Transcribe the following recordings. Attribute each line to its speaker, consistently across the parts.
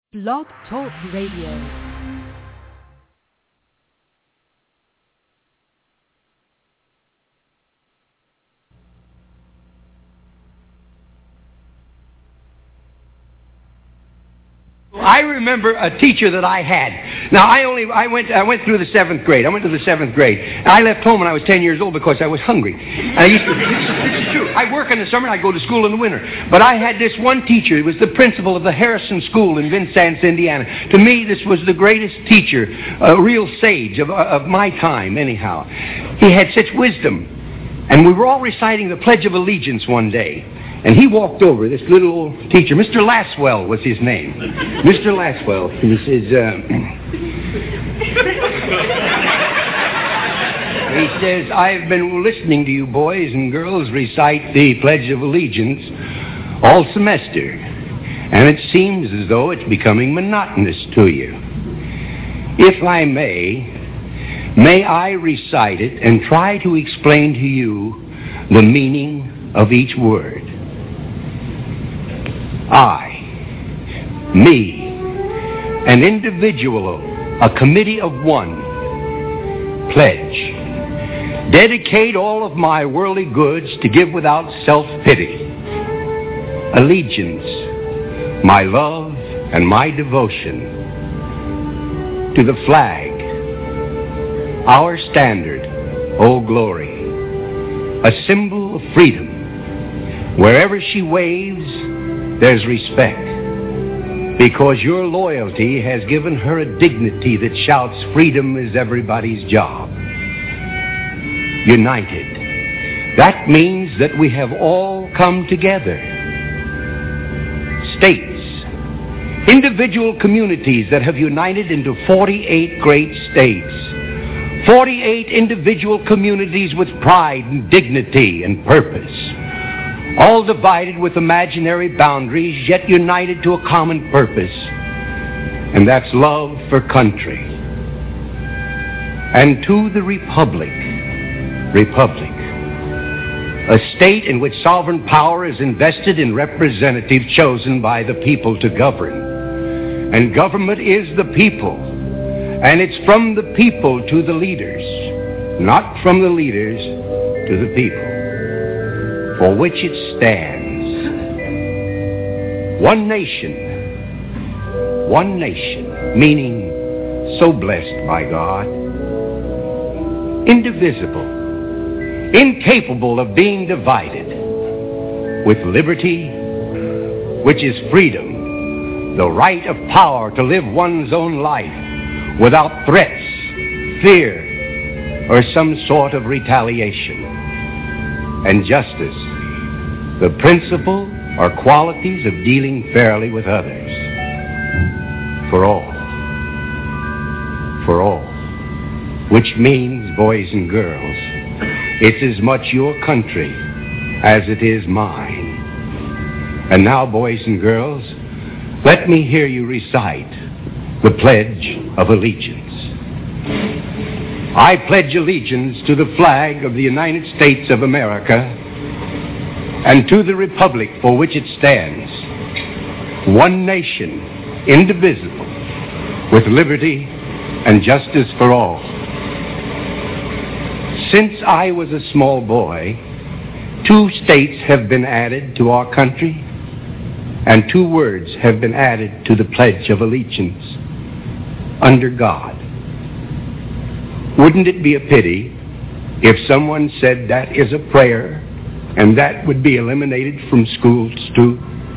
Speaker 1: Blog Talk Radio.
Speaker 2: I remember a teacher that I had. Now, I went through the 7th grade. I went to the 7th grade. I left home when I was 10 years old because I was hungry. This is true. I work in the summer and I go to school in the winter. But I had this one teacher. He was the principal of the Harrison School in Vincennes, Indiana. To me, this was the greatest teacher, a real sage of my time, anyhow. He had such wisdom. And we were all reciting the Pledge of Allegiance one day. And he walked over, this little old teacher, Mr. Laswell was his name. Mr. Laswell, and he says, I've been listening to you boys and girls recite the Pledge of Allegiance all semester, and it seems as though it's becoming monotonous to you. If I may I recite it and try to explain to you the meaning of each word. I, me, an individual, a committee of one, pledge, dedicate all of my worldly goods to give without self-pity, allegiance, my love and my devotion to the flag, our standard, oh glory, a symbol of freedom. Wherever she waves, there's respect, because your loyalty has given her a dignity that shouts freedom is everybody's job. United. That means that we have all come together. States. Individual communities that have united into 48 great states. 48 individual communities with pride and dignity and purpose. All divided with imaginary boundaries, yet united to a common purpose. And that's love for country. And to the Republic, a state in which sovereign power is invested in representatives chosen by the people to govern. And government is the people. And it's from the people to the leaders, not from the leaders to the people, for which it stands. One nation, meaning so blessed by God, indivisible, incapable of being divided, with liberty, which is freedom, the right of power to live one's own life without threats, fear, or some sort of retaliation. And justice, the principle or qualities of dealing fairly with others. For all, which means, boys and girls, it's as much your country as it is mine. And now, boys and girls, let me hear you recite the Pledge of Allegiance. I pledge allegiance to the flag of the United States of America and to the republic for which it stands, one nation, indivisible, with liberty and justice for all. Since I was a small boy, 2 states have been added to our country, and 2 words have been added to the Pledge of Allegiance, under God. Wouldn't it be a pity if someone said that is a prayer and that would be eliminated from schools too?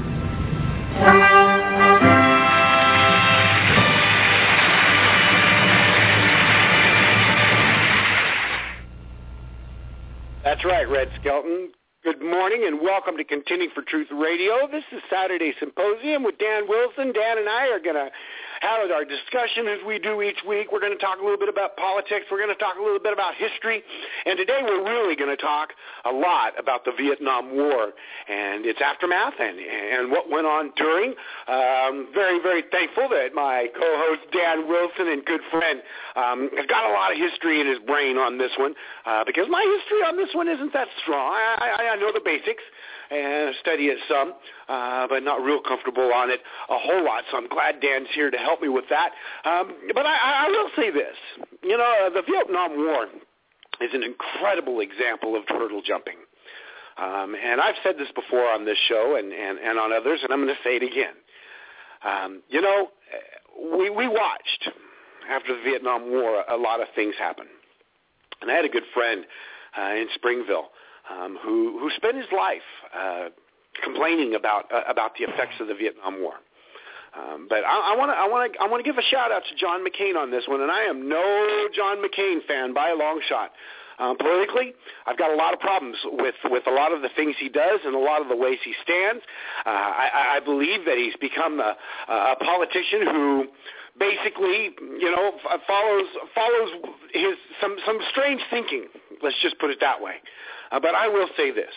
Speaker 3: That's right, Red Skelton. Good morning and welcome to Contending for Truth Radio. This is Saturday Symposium with Dan Wilson. Dan and I are going to have our discussion as we do each week. We're going to talk a little bit about politics. We're going to talk a little bit about history. And today we're really going to talk a lot about the Vietnam War and its aftermath and what went on during. Very, very thankful that my co-host Dan Wilson and good friend has got a lot of history in his brain on this one because my history on this one isn't that strong. I know the basics. and study it some, but not real comfortable on it a whole lot. So I'm glad Dan's here to help me with that. But I will say this. You know, the Vietnam War is an incredible example of hurdle jumping. And I've said this before on this show and on others, and I'm going to say it again. You know, we watched, after the Vietnam War, a lot of things happen. And I had a good friend in Springville who spent his life complaining about the effects of the Vietnam War. But I want to give a shout out to John McCain on this one, and I am no John McCain fan by a long shot. Politically, I've got a lot of problems with a lot of the things he does and a lot of the ways he stands. I believe that he's become a politician who basically, you know, follows his some strange thinking. Let's just put it that way. But I will say this.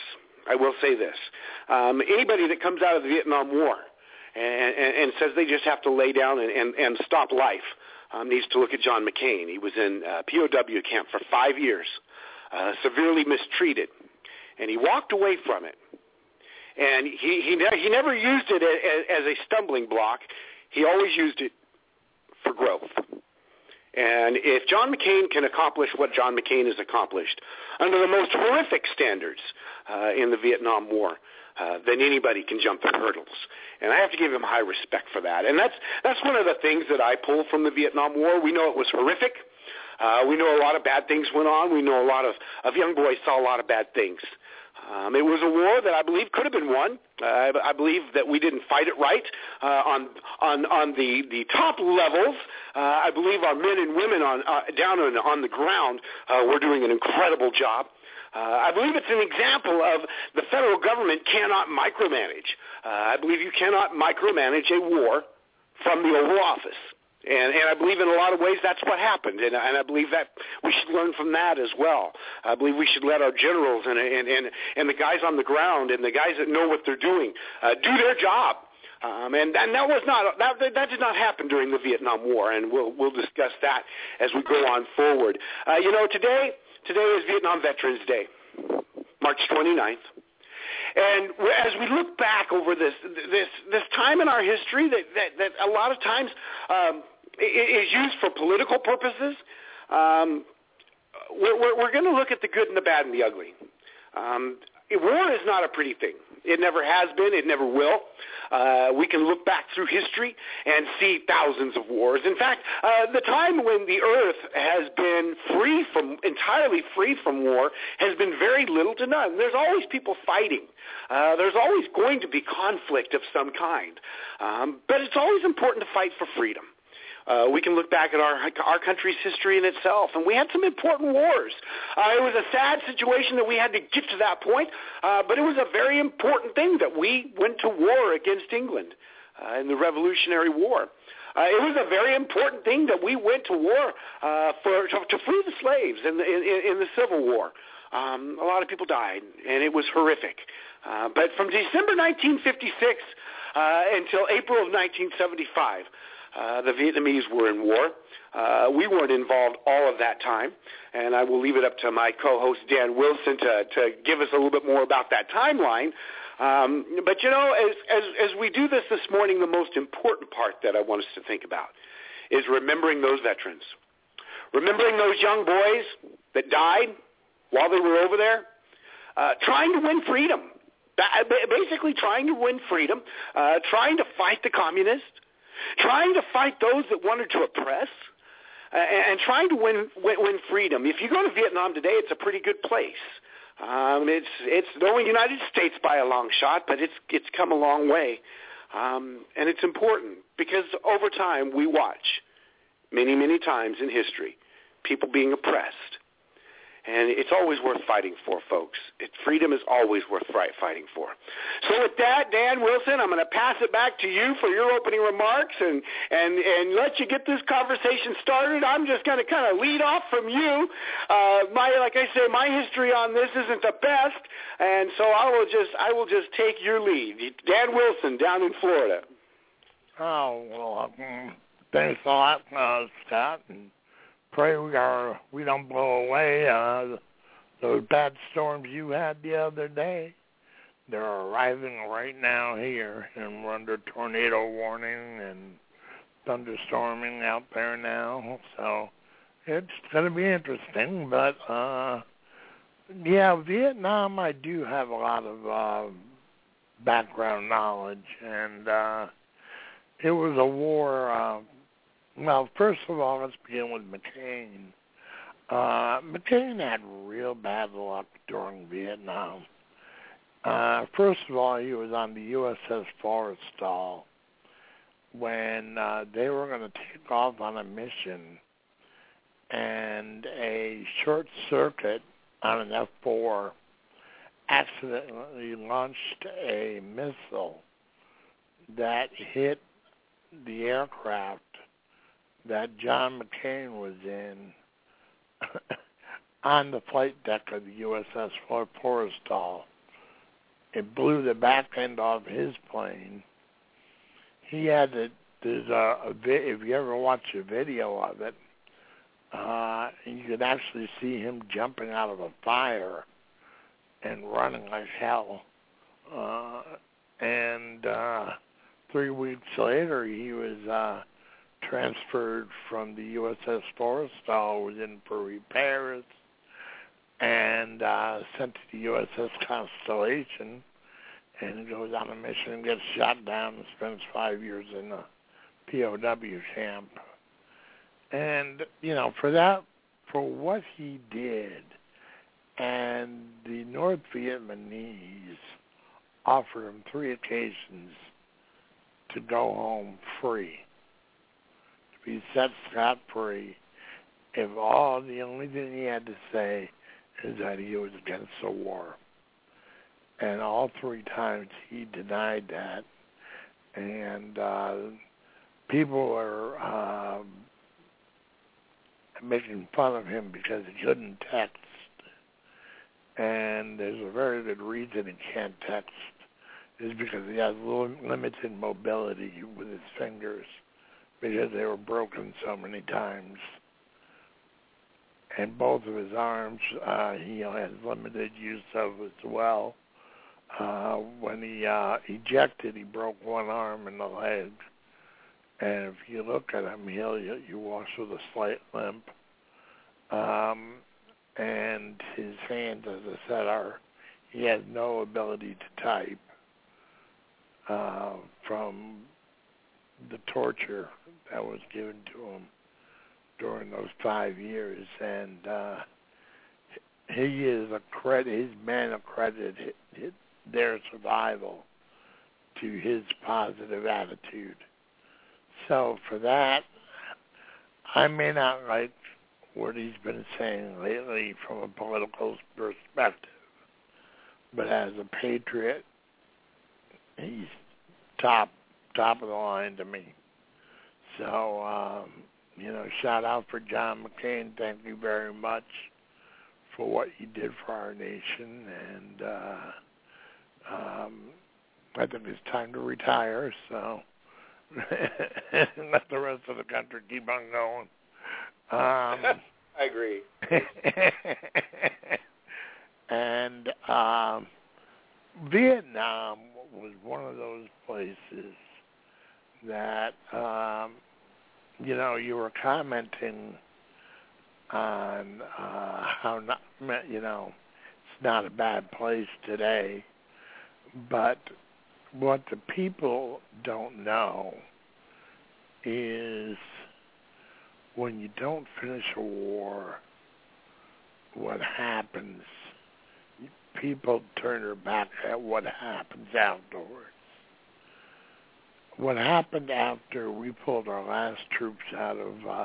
Speaker 3: Anybody that comes out of the Vietnam War and says they just have to lay down and stop life needs to look at John McCain. He was in POW camp for 5 years, severely mistreated, and he walked away from it. And he never used it as a stumbling block. He always used it for growth. And if John McCain can accomplish what John McCain has accomplished under the most horrific standards in the Vietnam War, then anybody can jump the hurdles. And I have to give him high respect for that. And that's one of the things that I pull from the Vietnam War. We know it was horrific. We know a lot of bad things went on. We know a lot of young boys saw a lot of bad things. It was a war that I believe could have been won. I believe that we didn't fight it right on the top levels. I believe our men and women down on the ground were doing an incredible job. I believe it's an example of the federal government cannot micromanage. I believe you cannot micromanage a war from the Oval Office. And I believe in a lot of ways that's what happened, and I believe that we should learn from that as well. I believe we should let our generals and the guys on the ground and the guys that know what they're doing do their job. And that did not happen during the Vietnam War, and we'll discuss that as we go on forward. You know, today is Vietnam Veterans Day, March 29th. And as we look back over this time in our history that a lot of times is used for political purposes, we're going to look at the good and the bad and the ugly. War is not a pretty thing. It never has been. It never will. We can look back through history and see thousands of wars. In fact, the time when the earth has been entirely free from war has been very little to none. There's always people fighting. There's always going to be conflict of some kind. But it's always important to fight for freedom. We can look back at our country's history in itself, and we had some important wars. It was a sad situation that we had to get to that point, but it was a very important thing that we went to war against England in the Revolutionary War. It was a very important thing that we went to war to free the slaves in the Civil War. A lot of people died, and it was horrific. But from December 1956 until April of 1975, the Vietnamese were in war. We weren't involved all of that time, and I will leave it up to my co-host Dan Wilson to give us a little bit more about that timeline. But, you know, as we do this morning, the most important part that I want us to think about is remembering those veterans, remembering those young boys that died while they were over there, trying to win freedom, basically trying to win freedom, trying to fight the communists, trying to fight those that wanted to oppress, and trying to win freedom. If you go to Vietnam today, it's a pretty good place. It's no United States by a long shot, but it's come a long way, and it's important because over time we watch many times in history people being oppressed. And it's always worth fighting for, folks. Freedom is always worth fighting for. So with that, Dan Wilson, I'm going to pass it back to you for your opening remarks and let you get this conversation started. I'm just going to kind of lead off from you. Like I say, my history on this isn't the best, and so I will just take your lead. Dan Wilson, down in Florida.
Speaker 4: Oh, well, thanks a lot, Scott, and pray we don't blow away those bad storms you had the other day. They're arriving right now here, and we're under tornado warning and thunderstorming out there now. So it's going to be interesting. But, yeah, Vietnam, I do have a lot of background knowledge. And it was a war. Well, first of all, let's begin with McCain. McCain had real bad luck during Vietnam. First of all, he was on the USS Forrestal when they were going to take off on a mission, and a short circuit on an F-4 accidentally launched a missile that hit the aircraft that John McCain was in on the flight deck of the USS Forrestal. It blew the back end off his plane. He had to, if you ever watch a video of it, you could actually see him jumping out of a fire and running like hell. And 3 weeks later, he was transferred from the USS Forrestal, was in for repairs, and sent to the USS Constellation, and goes on a mission and gets shot down and spends 5 years in a POW camp. And, you know, for what he did, and the North Vietnamese offered him 3 occasions to go home free, to be set scot-free, if the only thing he had to say is that he was against the war. And all 3 times he denied that. And people were making fun of him because he couldn't text. And there's a very good reason he can't text, is because he has limited mobility with his fingers, because they were broken so many times. And both of his arms, he has limited use of as well. When he ejected, he broke one arm and the leg. And if you look at him, he walks with a slight limp. And his hands, as I said, he has no ability to type from the torture that was given to him during those 5 years. And he is his men accredited their survival to his positive attitude. So for that, I may not like what he's been saying lately from a political perspective, but as a patriot, he's top of the line to me. So, shout out for John McCain. Thank you very much for what you did for our nation, and I think it's time to retire, so let the rest of the country keep on going.
Speaker 3: I agree.
Speaker 4: And Vietnam was one of those places that, you were commenting on how, it's not a bad place today, but what the people don't know is when you don't finish a war, what happens, people turn their back at what happens afterwards. What happened after we pulled our last troops out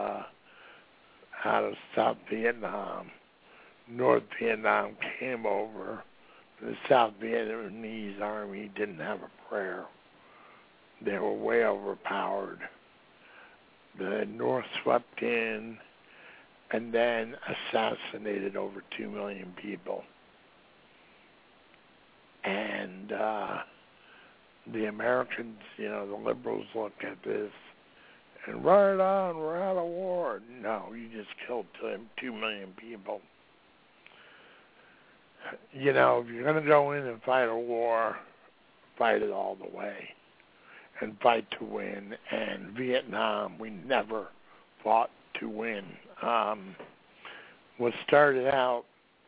Speaker 4: of South Vietnam, North Vietnam came over. The South Vietnamese army didn't have a prayer. They were way overpowered. The North swept in and then assassinated over 2 million people. And the Americans, the liberals look at this and right on, we're out of war. No, you just killed 2 million people. you know, if you're going to go in and fight a war, fight it all the way and fight to win. And Vietnam, we never fought to win. Was started out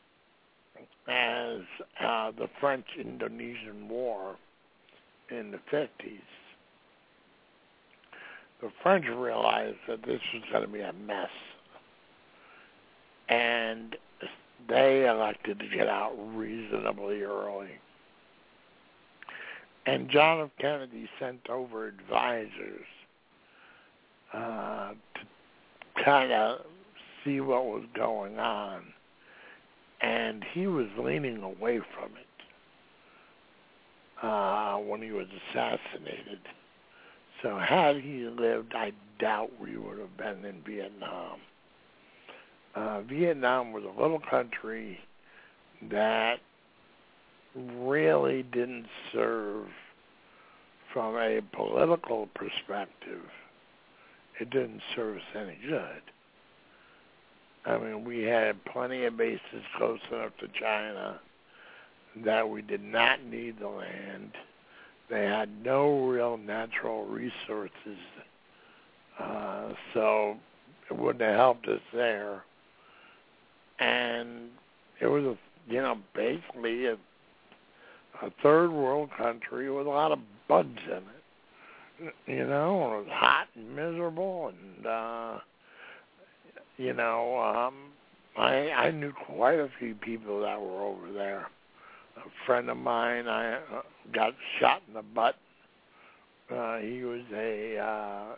Speaker 4: as the French-Indonesian War in the 50s. The French realized that this was going to be a mess, and they elected to get out reasonably early. And John F. Kennedy sent over advisors to kind of see what was going on, and he was leaning away from it when he was assassinated. So had he lived, I doubt we would have been in Vietnam. Vietnam was a little country that really didn't serve from a political perspective. It didn't serve us any good. I mean, we had plenty of bases close enough to China that we did not need the land. They had no real natural resources, so it wouldn't have helped us there. And it was, basically a third world country with a lot of bugs in it. It was hot and miserable, and I knew quite a few people that were over there. A friend of mine, I got shot in the butt. He was a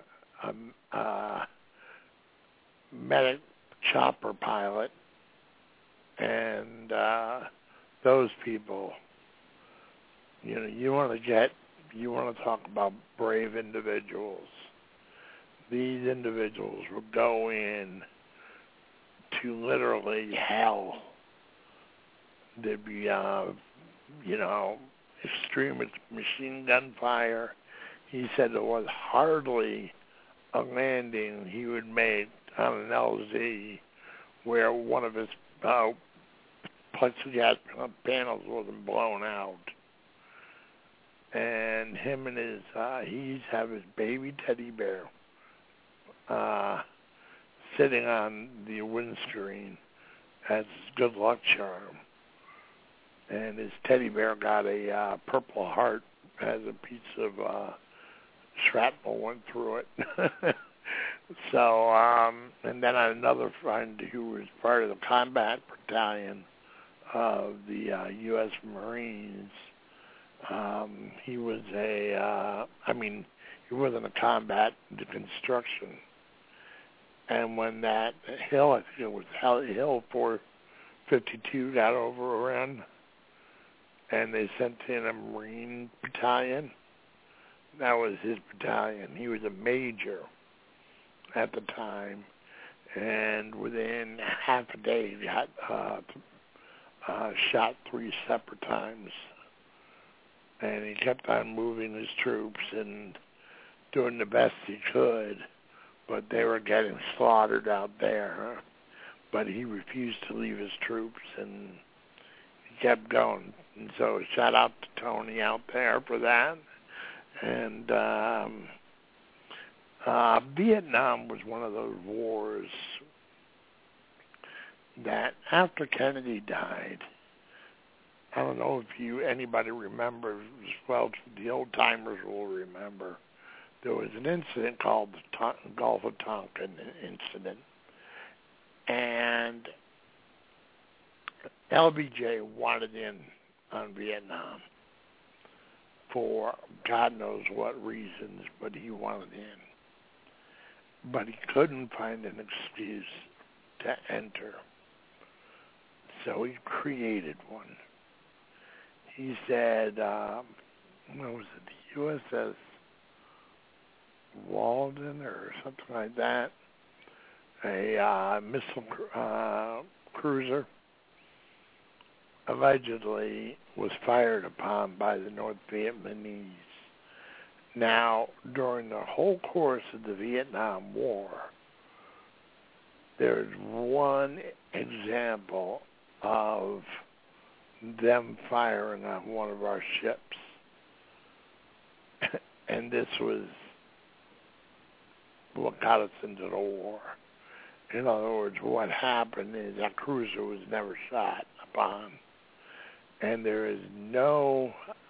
Speaker 4: medic chopper pilot, and those people, you want to talk about brave individuals. These individuals would go in to literally hell. There'd be, extreme machine gun fire. He said there was hardly a landing he would make on an LZ where one of his plexiglass panels wasn't blown out. And him and his, he'd have his baby teddy bear sitting on the windscreen as his good luck charm. And his teddy bear got a Purple Heart as a piece of shrapnel went through it. So, and then I had another friend who was part of the combat battalion of the U.S. Marines. He was he wasn't a combat, the construction. And when that hill, I think it was Hill 452, got overrun, and they sent in a Marine battalion, that was his battalion. He was a major at the time, and within half a day he got shot 3 separate times. And he kept on moving his troops and doing the best he could, but they were getting slaughtered out there. But he refused to leave his troops, and he kept going. And so shout out to Tony out there for that. And Vietnam was one of those wars that after Kennedy died, I don't know if anybody remembers, well, the old timers will remember, there was an incident called the Gulf of Tonkin incident. And LBJ wanted in on Vietnam for God knows what reasons, but he wanted in. But he couldn't find an excuse to enter. So he created one. He said, what was it, the USS Walden or something like that, a missile cruiser, allegedly was fired upon by the North Vietnamese. Now, during the whole course of the Vietnam War, there's one example of them firing on one of our ships. And this was what got us into the war. In other words, what happened is that cruiser was never shot upon, and there is no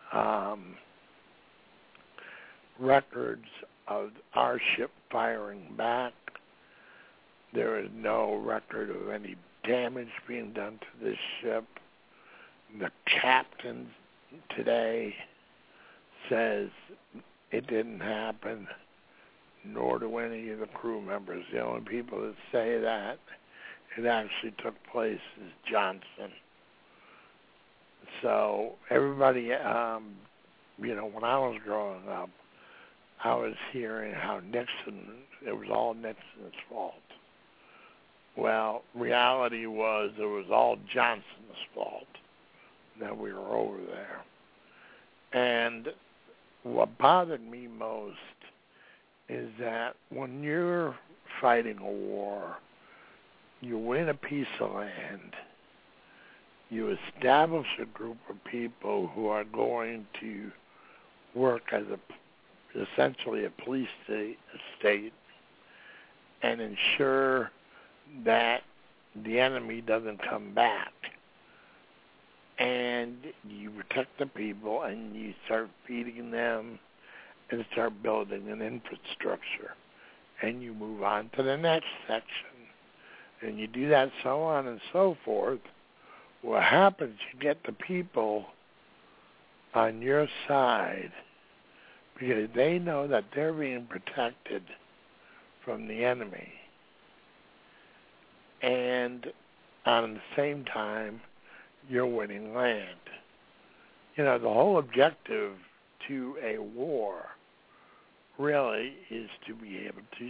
Speaker 4: records of our ship firing back. There is no record of any damage being done to this ship. The captain today says it didn't happen, nor do any of the crew members. The only people that say that it actually took place is Johnson. So everybody, when I was growing up, I was hearing how it was all Nixon's fault. Well, reality was it was all Johnson's fault that we were over there. And what bothered me most is that when you're fighting a war, you win a piece of land, you establish a group of people who are going to work as essentially a police state and ensure that the enemy doesn't come back. And you protect the people and you start feeding them and start building an infrastructure. And you move on to the next section. And you do that so on and so forth. What happens, you get the people on your side because they know that they're being protected from the enemy. And on the same time, you're winning land. The whole objective to a war really is to be able to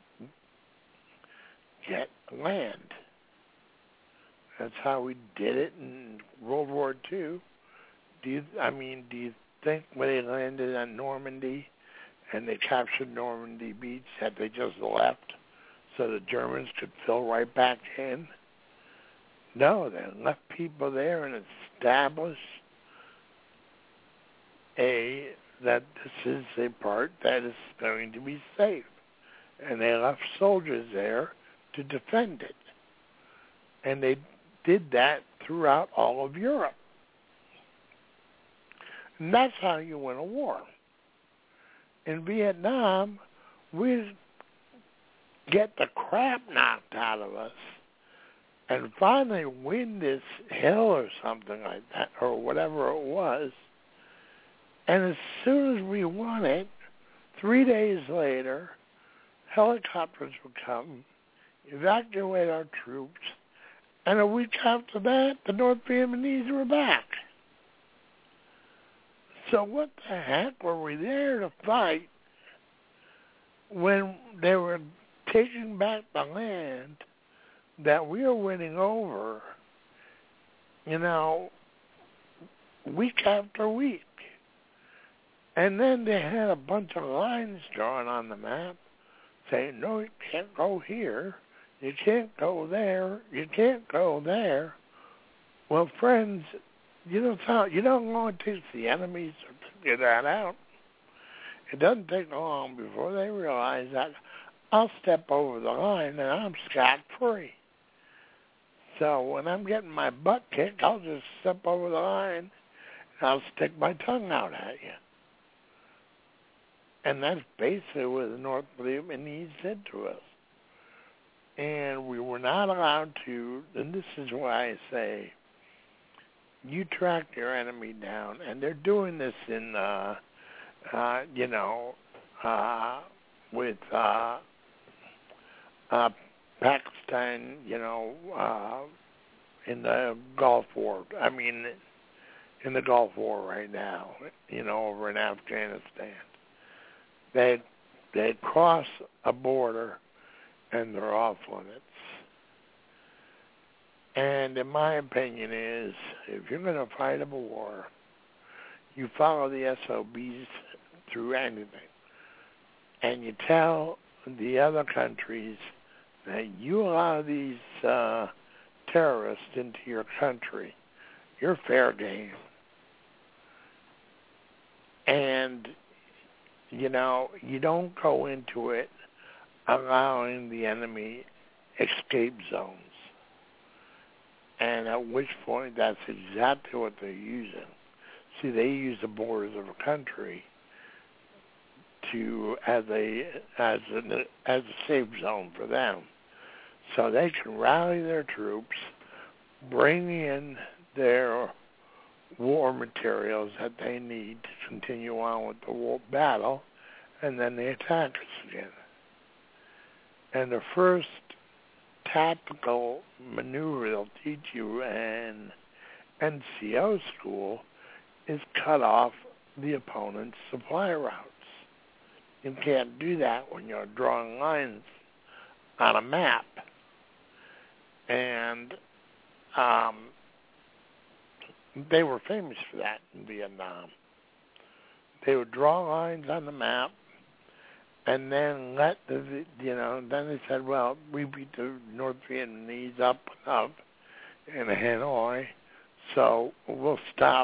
Speaker 4: get land. That's how we did it in World War II. Do you think when they landed on Normandy and they captured Normandy Beach that they just left so the Germans could fill right back in? No, they left people there and established that this is a part that is going to be safe. And they left soldiers there to defend it. And they did that throughout all of Europe. And that's how you win a war. In Vietnam, we get the crap knocked out of us and finally win this hill or something like that, or whatever it was. And as soon as we won it, 3 days later, helicopters would come, evacuate our troops, and a week after that, the North Vietnamese were back. So what the heck were we there to fight when they were taking back the land that we were winning over, week after week? And then they had a bunch of lines drawn on the map saying, no, you can't go here, you can't go there, you can't go there. Well, friends, you don't know it takes the enemies to figure that out. It doesn't take long before they realize that I'll step over the line and I'm scot-free. So when I'm getting my butt kicked, I'll just step over the line and I'll stick my tongue out at you. And that's basically what the North Vietnamese did to us. And we were not allowed to, and this is why I say, you track your enemy down, and they're doing this in, with Pakistan, in the Gulf War. In the Gulf War right now, over in Afghanistan. They cross a border, and they're off limits. And in my opinion is, if you're going to fight a war, you follow the SOBs through anything. And you tell the other countries that you allow these terrorists into your country, you're fair game. And, you don't go into it allowing the enemy escape zones. And at which point, that's exactly what they're using. See, they use the borders of a country as a safe zone for them, so they can rally their troops, bring in their war materials that they need to continue on with the war battle, and then they attack us again. And the first tactical maneuver they'll teach you in NCO school is cut off the opponent's supply routes. You can't do that when you're drawing lines on a map. And they were famous for that in Vietnam. They would draw lines on the map and then then they said, well, we beat the North Vietnamese up in Hanoi, so we'll stop,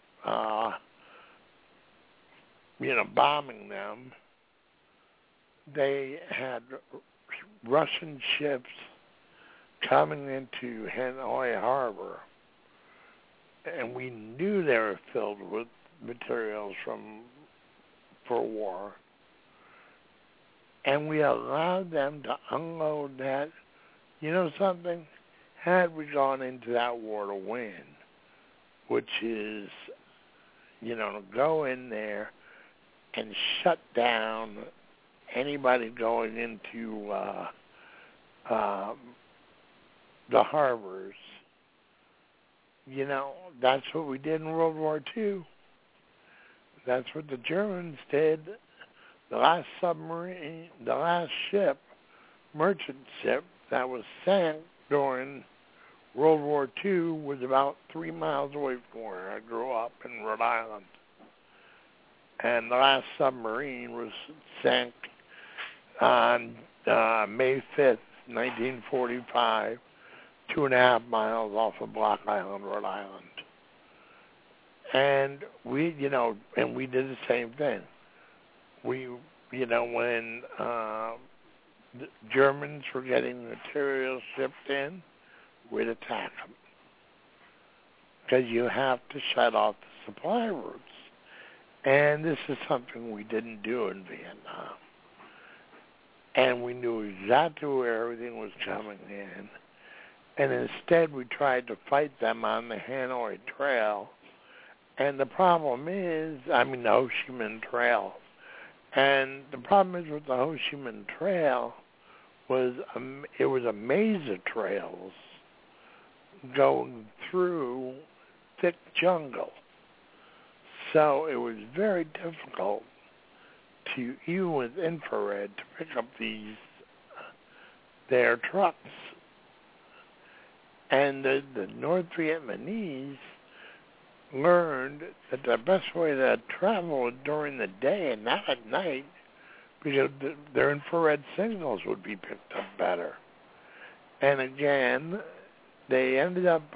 Speaker 4: bombing them. They had Russian ships coming into Hanoi Harbor, and we knew they were filled with materials for war. And we allowed them to unload that. You know something? Had we gone into that war to win, which is, to go in there and shut down anybody going into the harbors, that's what we did in World War II. That's what the Germans did. The last submarine, the last ship, merchant ship that was sank during World War II was about 3 miles away from where I grew up in Rhode Island. And the last submarine was sank on May 5th, 1945, 2.5 miles off of Block Island, Rhode Island. And we did the same thing. When the Germans were getting materials shipped in, we'd attack them. Because you have to shut off the supply routes. And this is something we didn't do in Vietnam. And we knew exactly where everything was coming in. And instead we tried to fight them on the Hanoi Trail. And the problem is, the Ho Chi Minh Trail. And the problem is with the Ho Chi Minh Trail it was a maze of trails going through thick jungle. So it was very difficult even with infrared, to pick up their trucks. And the North Vietnamese learned that the best way to travel was during the day and not at night, because their infrared signals would be picked up better. And again, they ended up,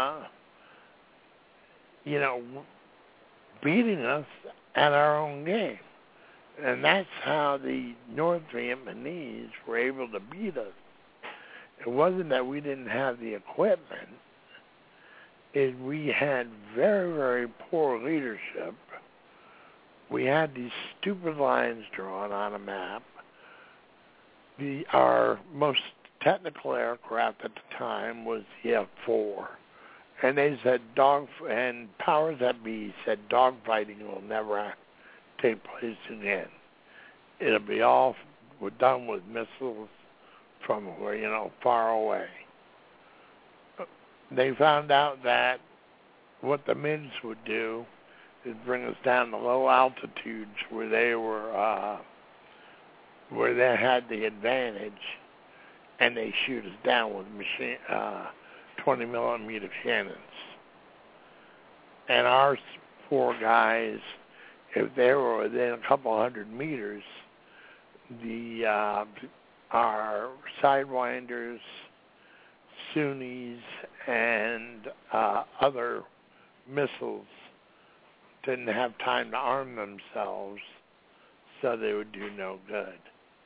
Speaker 4: beating us at our own game. And that's how the North Vietnamese were able to beat us. It wasn't that we didn't have the equipment. We had very, very poor leadership. We had these stupid lines drawn on a map. Our most technical aircraft at the time was the F-4. And they said and powers that be said dogfighting will never take place again. It'll be all done with missiles from far away. They found out that what the Mints would do is bring us down to low altitudes where they were, where they had the advantage, and they shoot us down with 20 millimeter cannons. And our 4 guys, if they were within a couple hundred meters, our Sidewinders, Sunnis, and other missiles didn't have time to arm themselves, so they would do no good.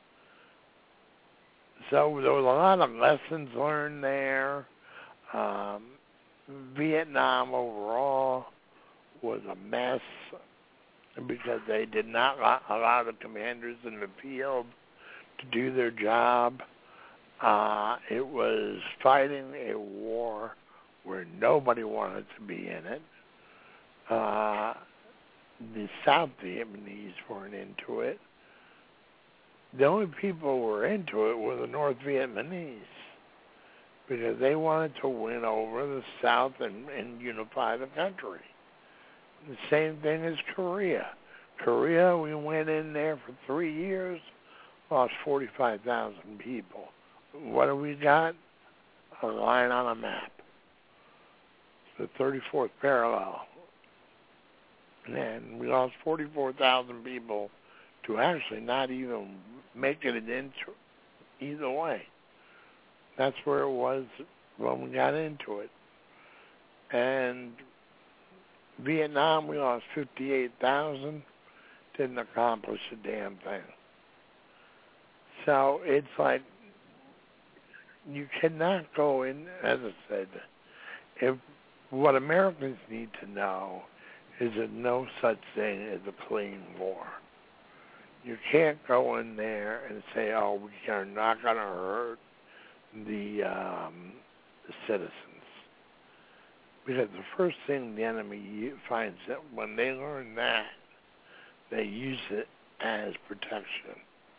Speaker 4: So there was a lot of lessons learned there. Vietnam overall was a mess because they did not allow the commanders in the field to do their job. It was fighting a war where nobody wanted to be in it. The South Vietnamese weren't into it. The only people who were into it were the North Vietnamese because they wanted to win over the South and unify the country. The same thing as Korea. Korea, we went in there for 3 years, lost 45,000 people. What do we got? A line on a map. The 34th parallel. And we lost 44,000 people to actually not even make it into either way. That's where it was when we got into it. And Vietnam, we lost 58,000, didn't accomplish a damn thing. So it's like you cannot go in, as I said, if what Americans need to know is that no such thing as a clean war. You can't go in there and say, oh, we are not going to hurt the citizens. Because the first thing the enemy finds that when they learn that, they use it as protection.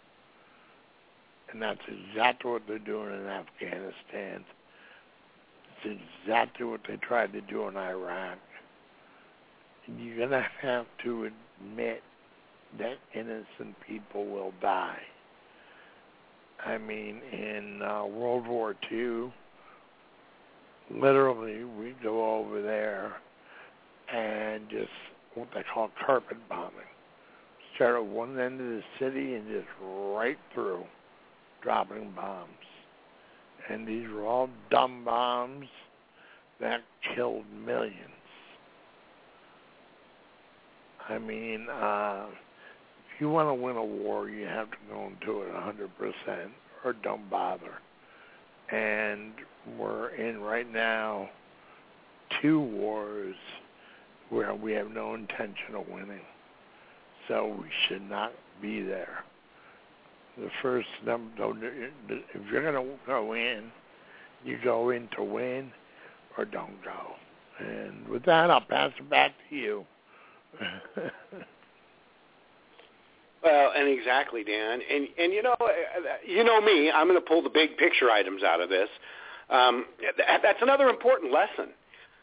Speaker 4: And that's exactly what they're doing in Afghanistan. It's exactly what they tried to do in Iraq. You're going to have to admit that innocent people will die. I mean, in World War II, literally we go over there and just what they call carpet bombing. Start at one end of the city and just right through, dropping bombs. And these were all dumb bombs that killed millions. I mean, if you want to win a war, you have to go into it 100% or don't bother. And we're in right now 2 wars where we have no intention of winning. So we should not be there. The first number, if you're going to go in, you go in to win or don't go. And with that, I'll pass it back to you.
Speaker 3: Well, and exactly, Dan. And you know me, I'm going to pull the big picture items out of this. That's another important lesson.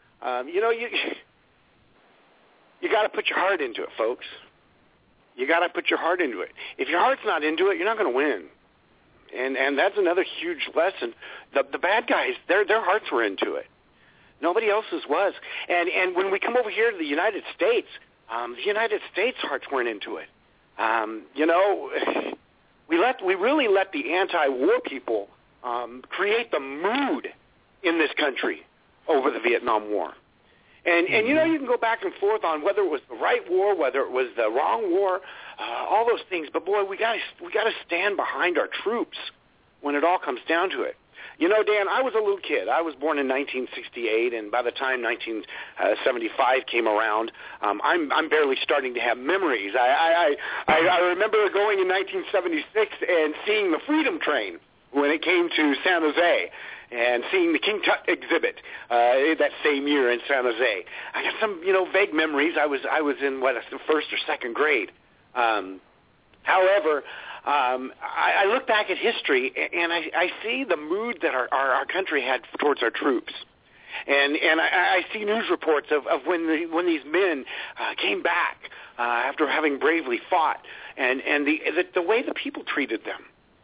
Speaker 3: You got to put your heart into it, folks. You got to put your heart into it. If your heart's not into it, you're not going to win. And that's another huge lesson. The bad guys, their hearts were into it. Nobody else's was. And when we come over here to the United States, the United States' hearts weren't into it. We really let the anti-war people create the mood in this country over the Vietnam War. And you can go back and forth on whether it was the right war, whether it was the wrong war, all those things. But boy, we got to stand behind our troops when it all comes down to it. You know, Dan, I was a little kid. I was born in 1968, and by the time 1975 came around, I'm barely starting to have memories. I remember going in 1976 and seeing the Freedom Train when it came to San Jose, and seeing the King Tut exhibit that same year in San Jose. I got some, vague memories. I was in the first or second grade. However, I look back at history and I see the mood that our country had towards our troops, and I see news reports of when these men came back after having bravely fought, and the way the people treated them.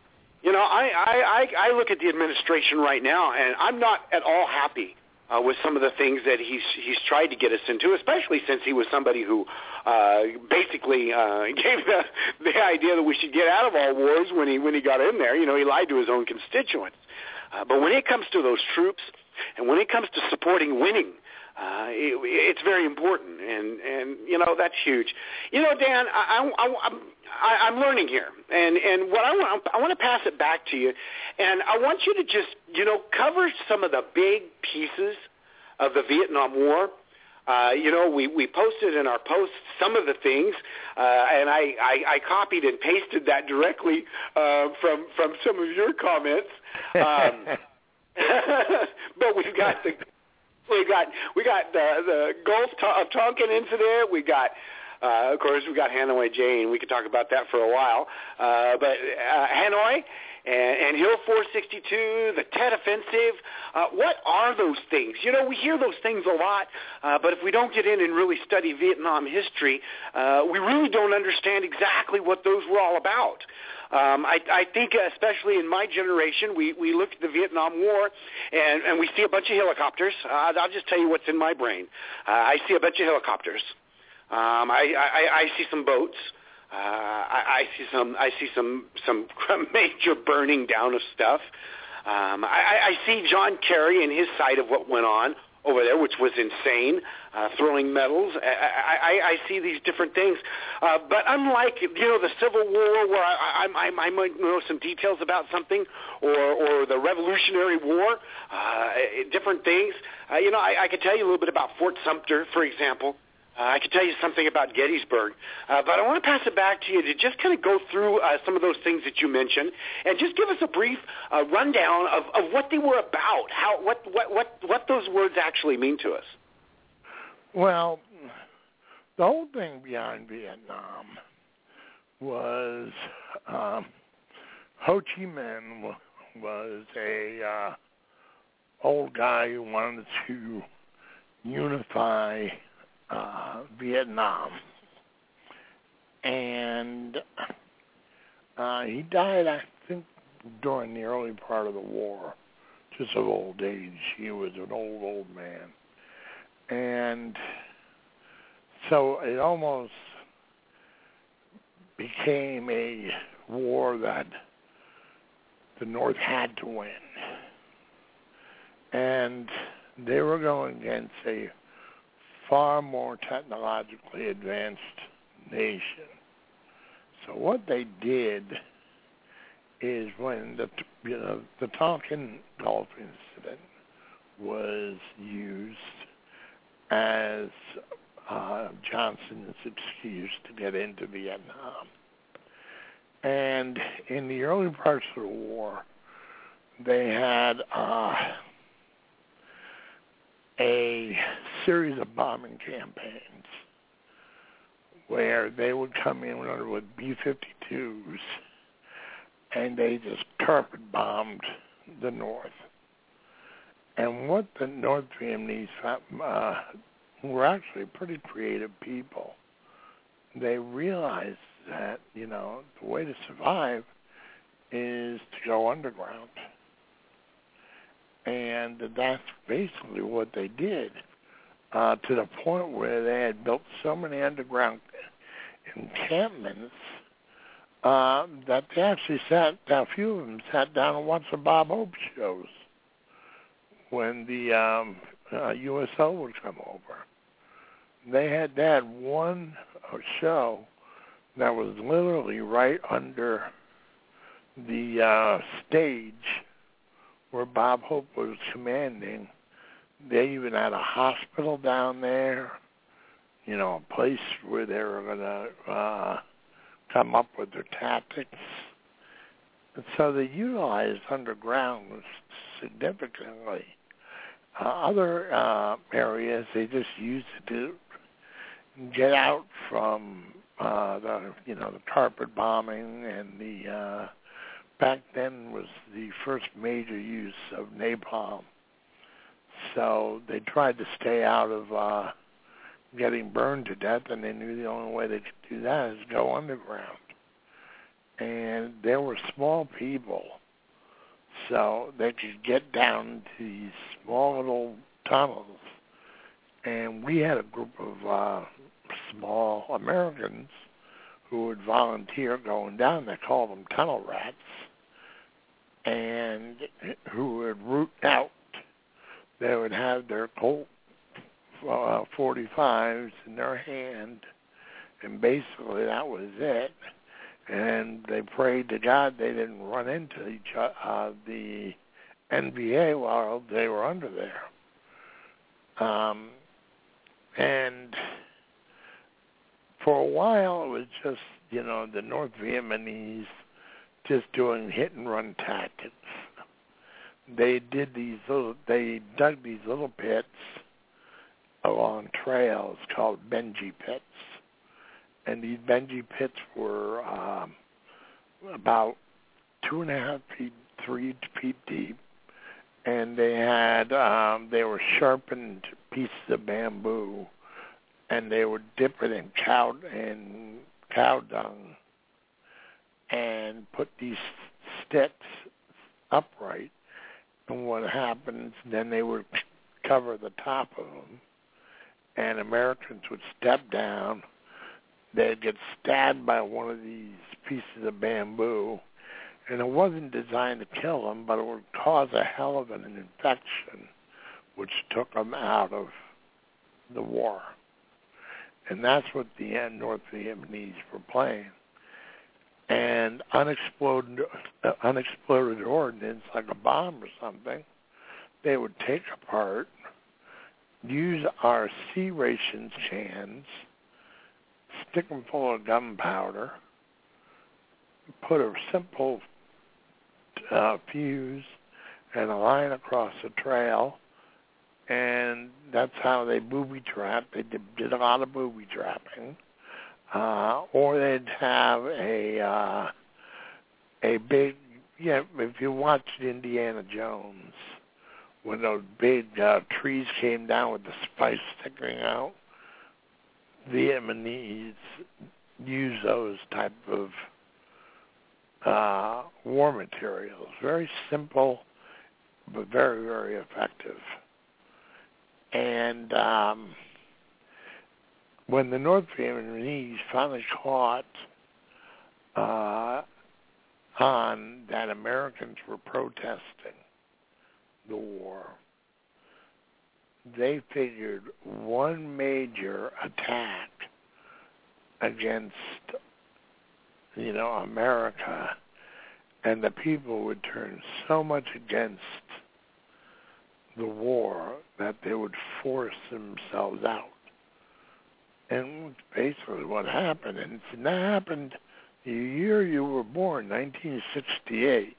Speaker 3: I look at the administration right now, and I'm not at all happy with some of the things that he's tried to get us into, especially since he was somebody who basically gave the idea that we should get out of all wars when he got in there. He lied to his own constituents. But when it comes to those troops, and when it comes to supporting winning, it's very important, and you know, that's huge. You know, Dan, I'm learning here, and what I want to pass it back to you, and I want you to just, you know, cover some of the big pieces of the Vietnam War. You know, we posted in our posts some of the things, and I copied and pasted that directly from some of your comments. But we got the Gulf of Tonkin incident. We got, of course, we got Hanoi Jane. We could talk about that for a while. But Hanoi and Hill 462, the Tet Offensive. What are those things? You know, we hear those things a lot, but if we don't get in and really study Vietnam history, we really don't understand exactly what those were all about. I think especially in my generation, we look at the Vietnam War and we see a bunch of helicopters. I'll just tell you what's in my brain. I see a bunch of helicopters. I see some boats. I see some major burning down of stuff. I see John Kerry and his side of what went on over there, which was insane, throwing medals. I see these different things. But unlike, you know, the Civil War, where I might know some details about something, or the Revolutionary War, different things. You know, I could tell you a little bit about Fort Sumter, for example. I could tell you something about Gettysburg, but I want to pass it back to you to just kind of go through some of those things that you mentioned, and just give us a brief rundown of what they were about, what those words actually mean to us.
Speaker 4: Well, the whole thing behind Vietnam was Ho Chi Minh was a old guy who wanted to unify Vietnam, and he died, I think, during the early part of the war, just of old age. He was an old man, and so it almost became a war that the North had to win, and they were going against a far more technologically advanced nation. So what they did is, when the Tonkin Gulf incident was used as Johnson's excuse to get into Vietnam. And in the early parts of the war, they had a series of bombing campaigns where they would come in with B-52s and they just carpet bombed the North. And what the North Vietnamese were actually pretty creative people. They realized that, you know, the way to survive is to go underground. And that's basically what they did, to the point where they had built so many underground encampments that they actually a few of them sat down and watched the Bob Hope shows when the USO would come over. They had one show that was literally right under the stage where Bob Hope was commanding. They even had a hospital down there, you know, a place where they were going to come up with their tactics. And so they utilized underground significantly. Other areas, they just used it to get out from the carpet bombing, and the back then was the first major use of napalm. So they tried to stay out of getting burned to death, and they knew the only way they could do that is go underground. And there were small people, so they could get down to these small little tunnels. And we had a group of small Americans who would volunteer going down. They called them tunnel rats, and who would root out. They would have their Colt .45s in their hand, and basically that was it. And they prayed to God they didn't run into the NVA while they were under there. And for a while, it was just, the North Vietnamese just doing hit-and-run tactics. They dug these little pits along trails called Benji pits. And these Benji pits were about 2.5 feet, 3 feet deep. And they were sharpened pieces of bamboo, and they would dip it in cow dung and put these sticks upright. And what happens, then they would cover the top of them, and Americans would step down. They'd get stabbed by one of these pieces of bamboo, and it wasn't designed to kill them, but it would cause a hell of an infection, which took them out of the war. And that's what the North Vietnamese were playing. And unexploded ordnance, like a bomb or something, they would take apart, use our C rations cans, stick them full of gunpowder, put a simple fuse and a line across the trail, and that's how they booby-trapped. They did a lot of booby-trapping. Or they'd have a big, if you watched Indiana Jones, when those big trees came down with the spikes sticking out, Vietnamese use those type of war materials. Very simple, but very, very effective. And when the North Vietnamese finally caught on that Americans were protesting the war, they figured one major attack against, America, and the people would turn so much against the war that they would force themselves out. And basically what happened, and that happened the year you were born, 1968.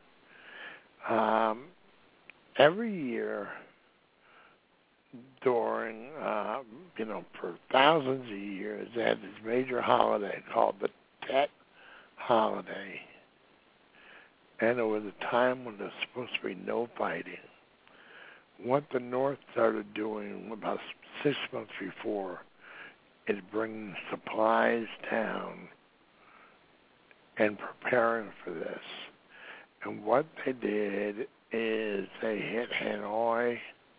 Speaker 4: Every year during, for thousands of years, they had this major holiday called the Tet holiday. And it was a time when there was supposed to be no fighting. What the North started doing about 6 months before is bringing supplies down and preparing for this. And what they did is they hit Hanoi.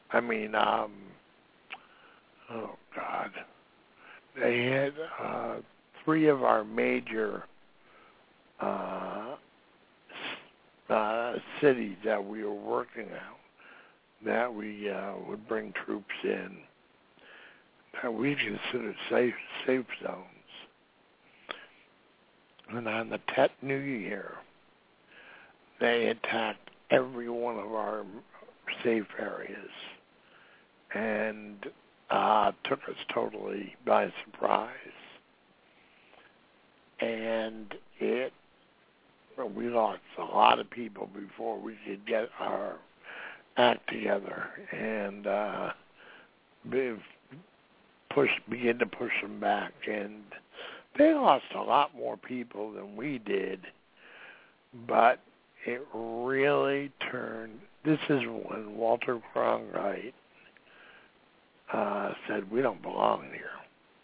Speaker 4: They hit 3 of our major cities that we were working out, that we would bring troops in, that we considered safe zones. And on the Tet New Year, they attacked every one of our safe areas and took us totally by surprise. And we lost a lot of people before we could get our act together and begin to push them back. And they lost a lot more people than we did, but it really turned. This is when Walter Cronkite said, "We don't belong here."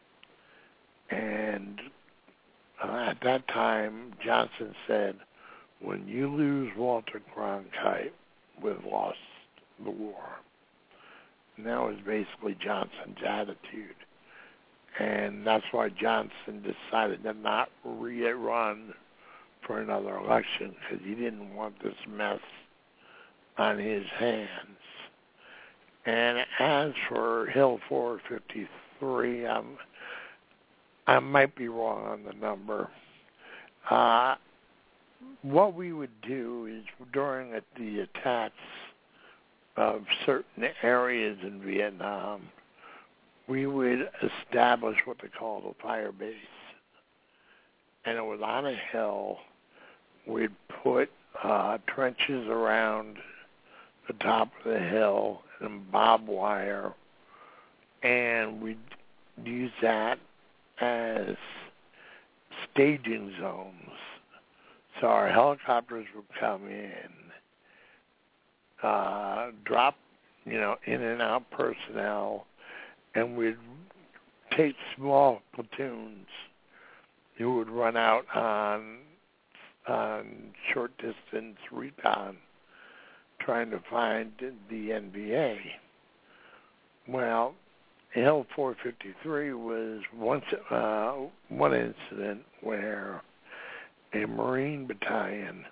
Speaker 4: And at that time, Johnson said, "When you lose Walter Cronkite, we've lost the war." And that was basically Johnson's attitude. And that's why Johnson decided to not run for another election, because he didn't want this mess on his hands. And as for Hill 453, I might be wrong on the number. What we would do is during the attacks of certain areas in Vietnam, we would establish what they called a fire base. And it was on a hill. We'd put trenches around the top of the hill and barbed wire, and we'd use that as staging zones. So our helicopters would come in, drop, in and out personnel, and we'd take small platoons who would run out on short distance recon trying to find the NVA. Well, Hill 453 was one incident where a Marine battalion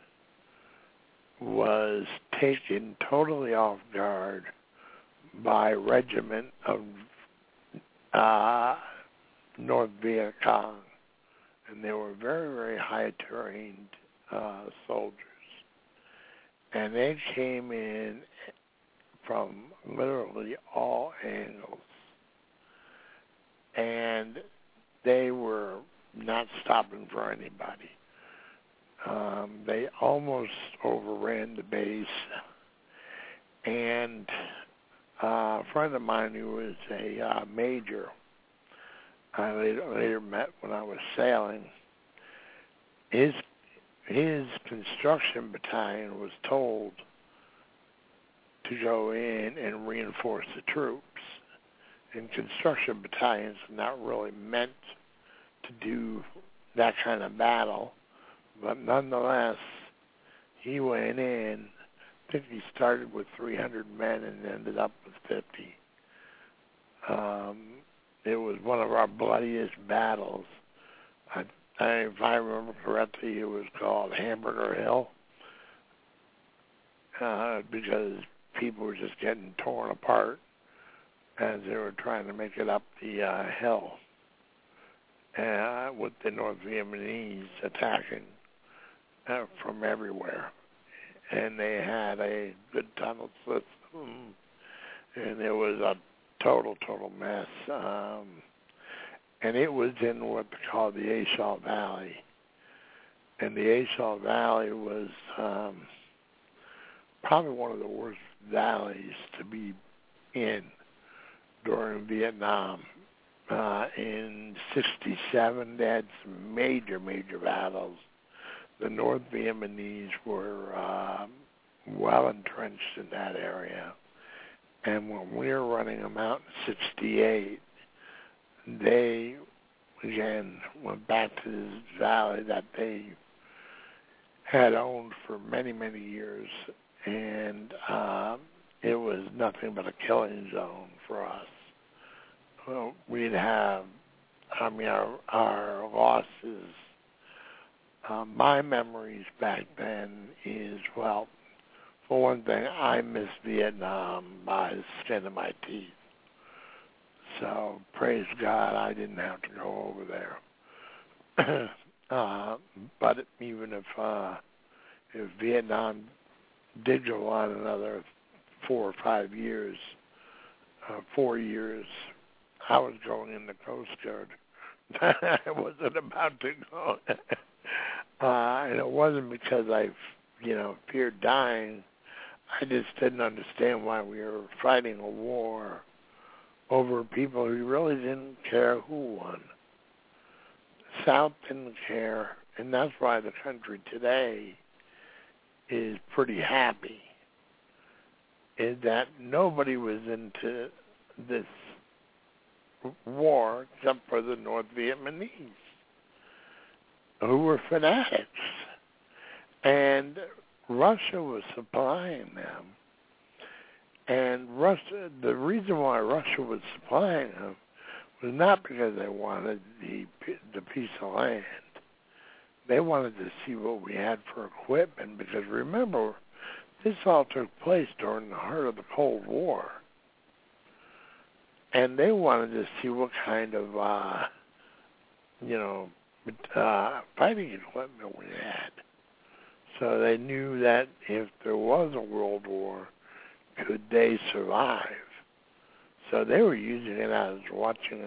Speaker 4: was taken totally off guard by a regiment of North Viet Cong. And they were very, very high-trained soldiers. And they came in from literally all angles. And they were not stopping for anybody. They almost overran the base. And a friend of mine who was a major, I later met when I was sailing, his construction battalion was told to go in and reinforce the troops. And construction battalions are not really meant to do that kind of battle. But nonetheless, he went in. I think he started with 300 men and ended up with 50. It was one of our bloodiest battles. If I remember correctly, it was called Hamburger Hill because people were just getting torn apart as they were trying to make it up the hill with the North Vietnamese attacking from everywhere. And they had a good tunnel system, and it was a total mess. And it was in what they call the A Shau Valley. And the A Shau Valley was probably one of the worst valleys to be in during Vietnam. In 1967, they had some major battles. The North Vietnamese were well entrenched in that area. And when we were running them out in 1968, they, again, went back to this valley that they had owned for many years. And it was nothing but a killing zone for us. Well, we'd have, our losses, my memories back then is, well, for one thing, I missed Vietnam by the skin of my teeth. So, praise God, I didn't have to go over there. But even if Vietnam did go on another 4 or 5 years, 4 years, I was going in the Coast Guard. I wasn't about to go. And it wasn't because I, feared dying. I just didn't understand why we were fighting a war over people who really didn't care who won. The South didn't care, and that's why the country today is pretty happy, is that nobody was into this war except for the North Vietnamese, who were fanatics. And Russia was supplying them. And the reason why Russia was supplying them was not because they wanted the piece of land. They wanted to see what we had for equipment, because remember, this all took place during the heart of the Cold War. and they wanted to see what kind of, fighting equipment we had. So they knew that if there was a world war, could they survive? So they were using it as watching,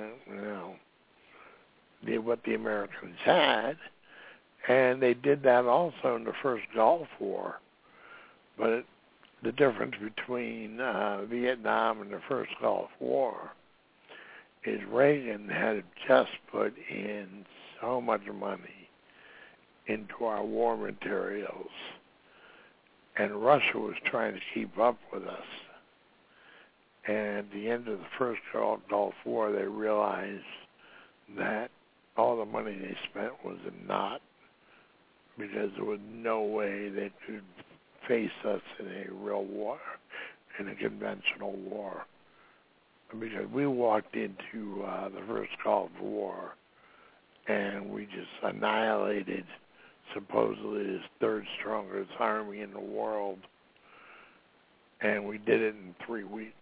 Speaker 4: what the Americans had, and they did that also in the first Gulf War. But the difference between Vietnam and the first Gulf War is Reagan had just put in so much money into our war materials, and Russia was trying to keep up with us. And at the end of the first Gulf War, they realized that all the money they spent was a knot, because there was no way they could face us in a real war, in a conventional war. Because we walked into the first Gulf War, and we just annihilated supposedly the third strongest army in the world, and we did it in 3 weeks.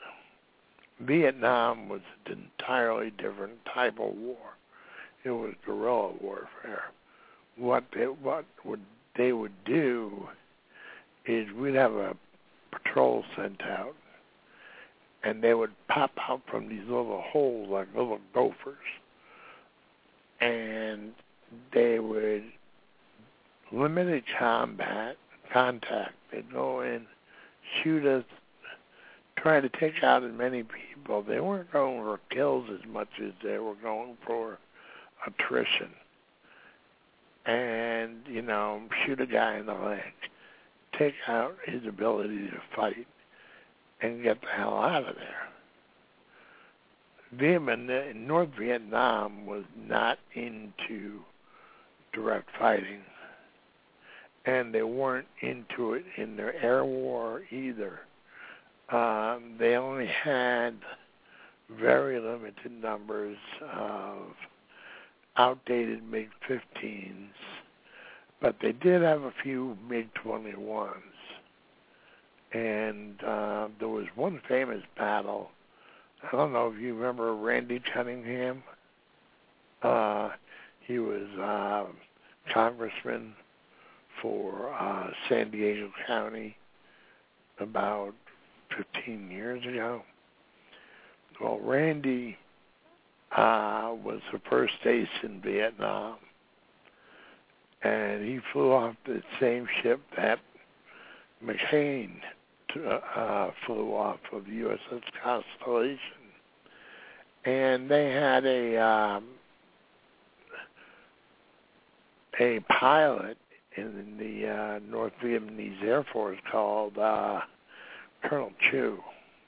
Speaker 4: Vietnam was an entirely different type of war. It was guerrilla warfare. What they would do is we'd have a patrol sent out, and they would pop out from these little holes like little gophers, and they would limited contact. They'd go in, shoot us, try to take out as many people. They weren't going for kills as much as they were going for attrition. And, shoot a guy in the leg, take out his ability to fight, and get the hell out of there. North Vietnam was not into direct fighting, and they weren't into it in their air war either. They only had very limited numbers of outdated MiG-15s, but they did have a few MiG-21s. And there was one famous battle. I don't know if you remember Randy Cunningham. He was congressman for San Diego County about 15 years ago. Well, Randy was the first ace in Vietnam, and he flew off the same ship that McCain flew off of the USS Constellation. And they had a pilot in the North Vietnamese Air Force called Colonel Chu.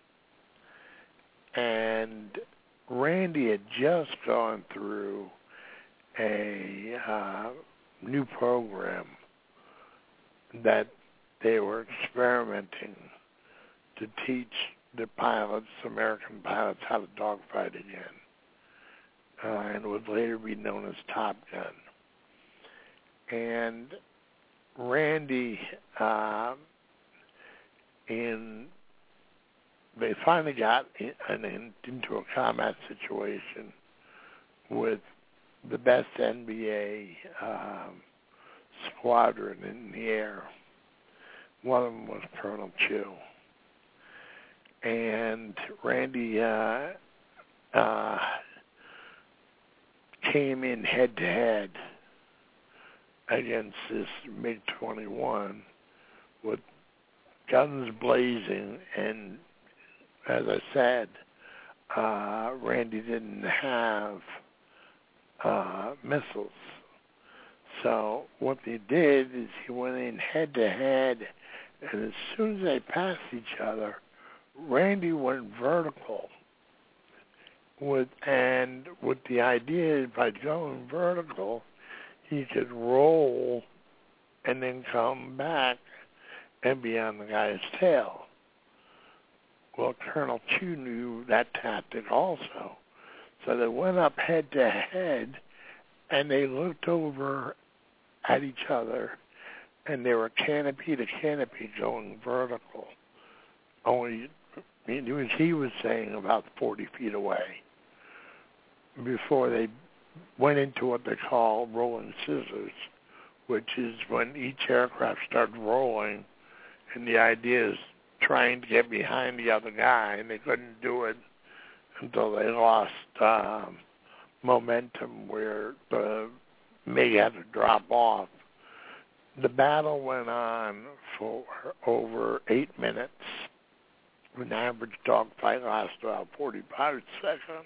Speaker 4: And Randy had just gone through a new program that they were experimenting to teach the pilots, American pilots, how to dogfight again. And would later be known as Top Gun. And Randy, they finally got into a combat situation with the best NBA squadron in the air. One of them was Colonel Chu. And Randy came in head-to-head against this MiG-21 with guns blazing, and as I said, Randy didn't have missiles. So what they did is he went in head-to-head, and as soon as they passed each other, Randy went vertical. With the idea by going vertical, he could roll and then come back and be on the guy's tail. Well, Colonel Chu knew that tactic also. So they went up head-to-head, and they looked over at each other, and they were canopy to canopy going vertical. Only, he was saying about 40 feet away before they went into what they call rolling scissors, which is when each aircraft started rolling, and the idea is trying to get behind the other guy, and they couldn't do it until they lost momentum where the MiG had to drop off. The battle went on for over 8 minutes. An average dogfight lasted about 45 seconds.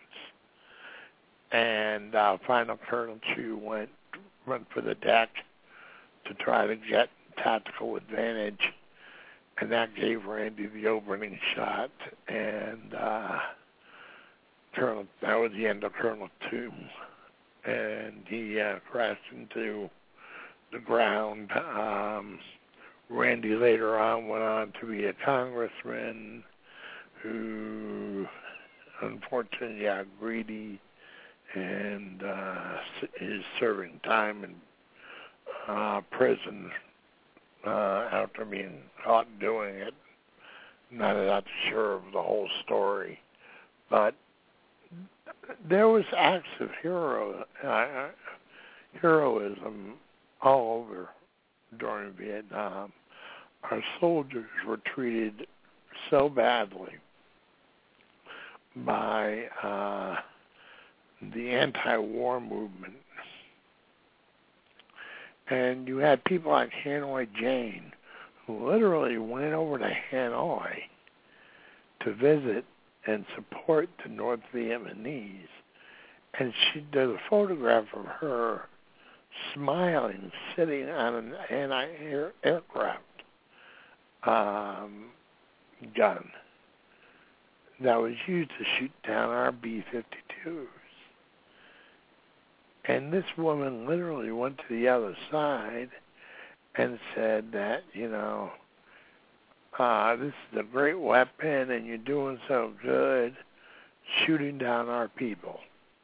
Speaker 4: And Final Colonel Chu went for the deck to try to get tactical advantage. And that gave Randy the opening shot. And that was the end of Colonel Toome. And he crashed into the ground. Randy later on went on to be a congressman who unfortunately got greedy and is serving time in prison after being caught doing it. Not sure of the whole story, but there was acts of heroism all over during Vietnam. Our soldiers were treated so badly by the anti-war movement. And you had people like Hanoi Jane, who literally went over to Hanoi to visit and support the North Vietnamese. And there's a photograph of her smiling, sitting on an anti-aircraft gun that was used to shoot down our B-52s. And this woman literally went to the other side and said that, this is a great weapon and you're doing so good shooting down our people.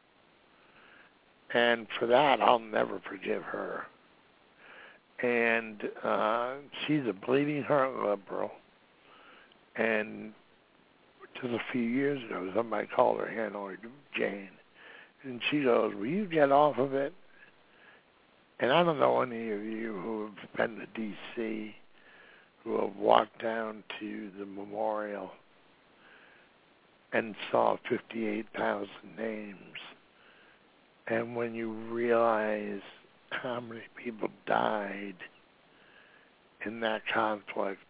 Speaker 4: And for that, I'll never forgive her. And she's a bleeding heart liberal. And just a few years ago, somebody called her Hanoi Jane. And she goes, will you get off of it? And I don't know any of you who have been to D.C., who have walked down to the memorial and saw 58,000 names. And when you realize how many people died in that conflict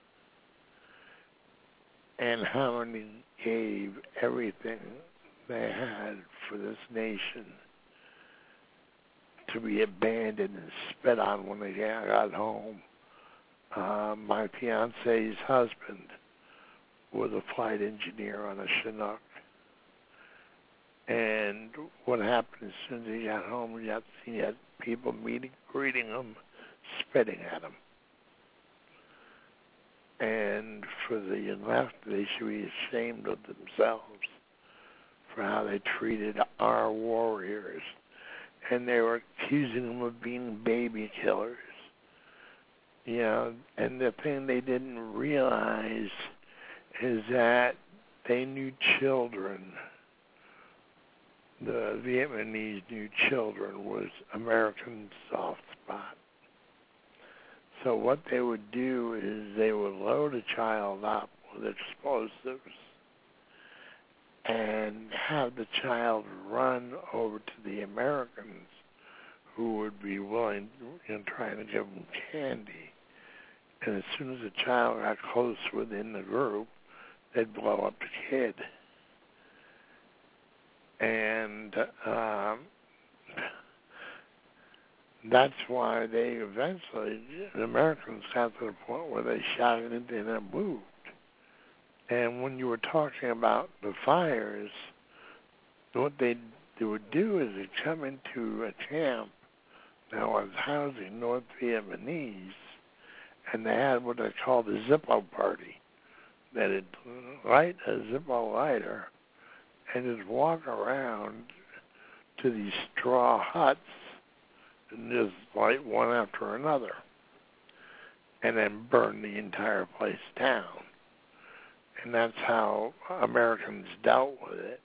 Speaker 4: and how many gave everything they had for this nation to be abandoned and spit on when they got home. My fiance's husband was a flight engineer on a Chinook. And what happened as soon as he got home, he had people greeting him, spitting at him. And for the left, they should be ashamed of themselves for how they treated our warriors. And they were accusing them of being baby killers. And the thing they didn't realize is that they knew children. The Vietnamese knew children was American soft spot. So what they would do is they would load a child up with explosives and have the child run over to the Americans who would be willing, trying to give them candy. And as soon as the child got close within the group, they'd blow up the kid. And that's why the Americans got to the point where they shot it and then moved. And when you were talking about the fires, what they would do is they'd come into a camp that was housing North Vietnamese, and they had what they called the Zippo party. They'd light a Zippo lighter and just walk around to these straw huts and just light one after another and then burn the entire place down. and that's how Americans dealt with it.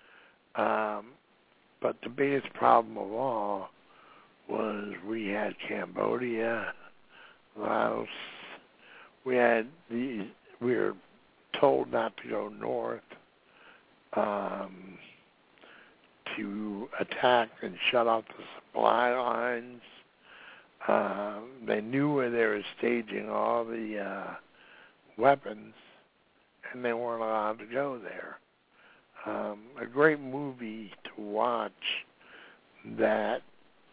Speaker 4: But the biggest problem of all was we had Cambodia, Laos. We were told not to go north, to attack and shut off the supply lines. They knew where they were staging all the weapons, and they weren't allowed to go there. A great movie to watch that,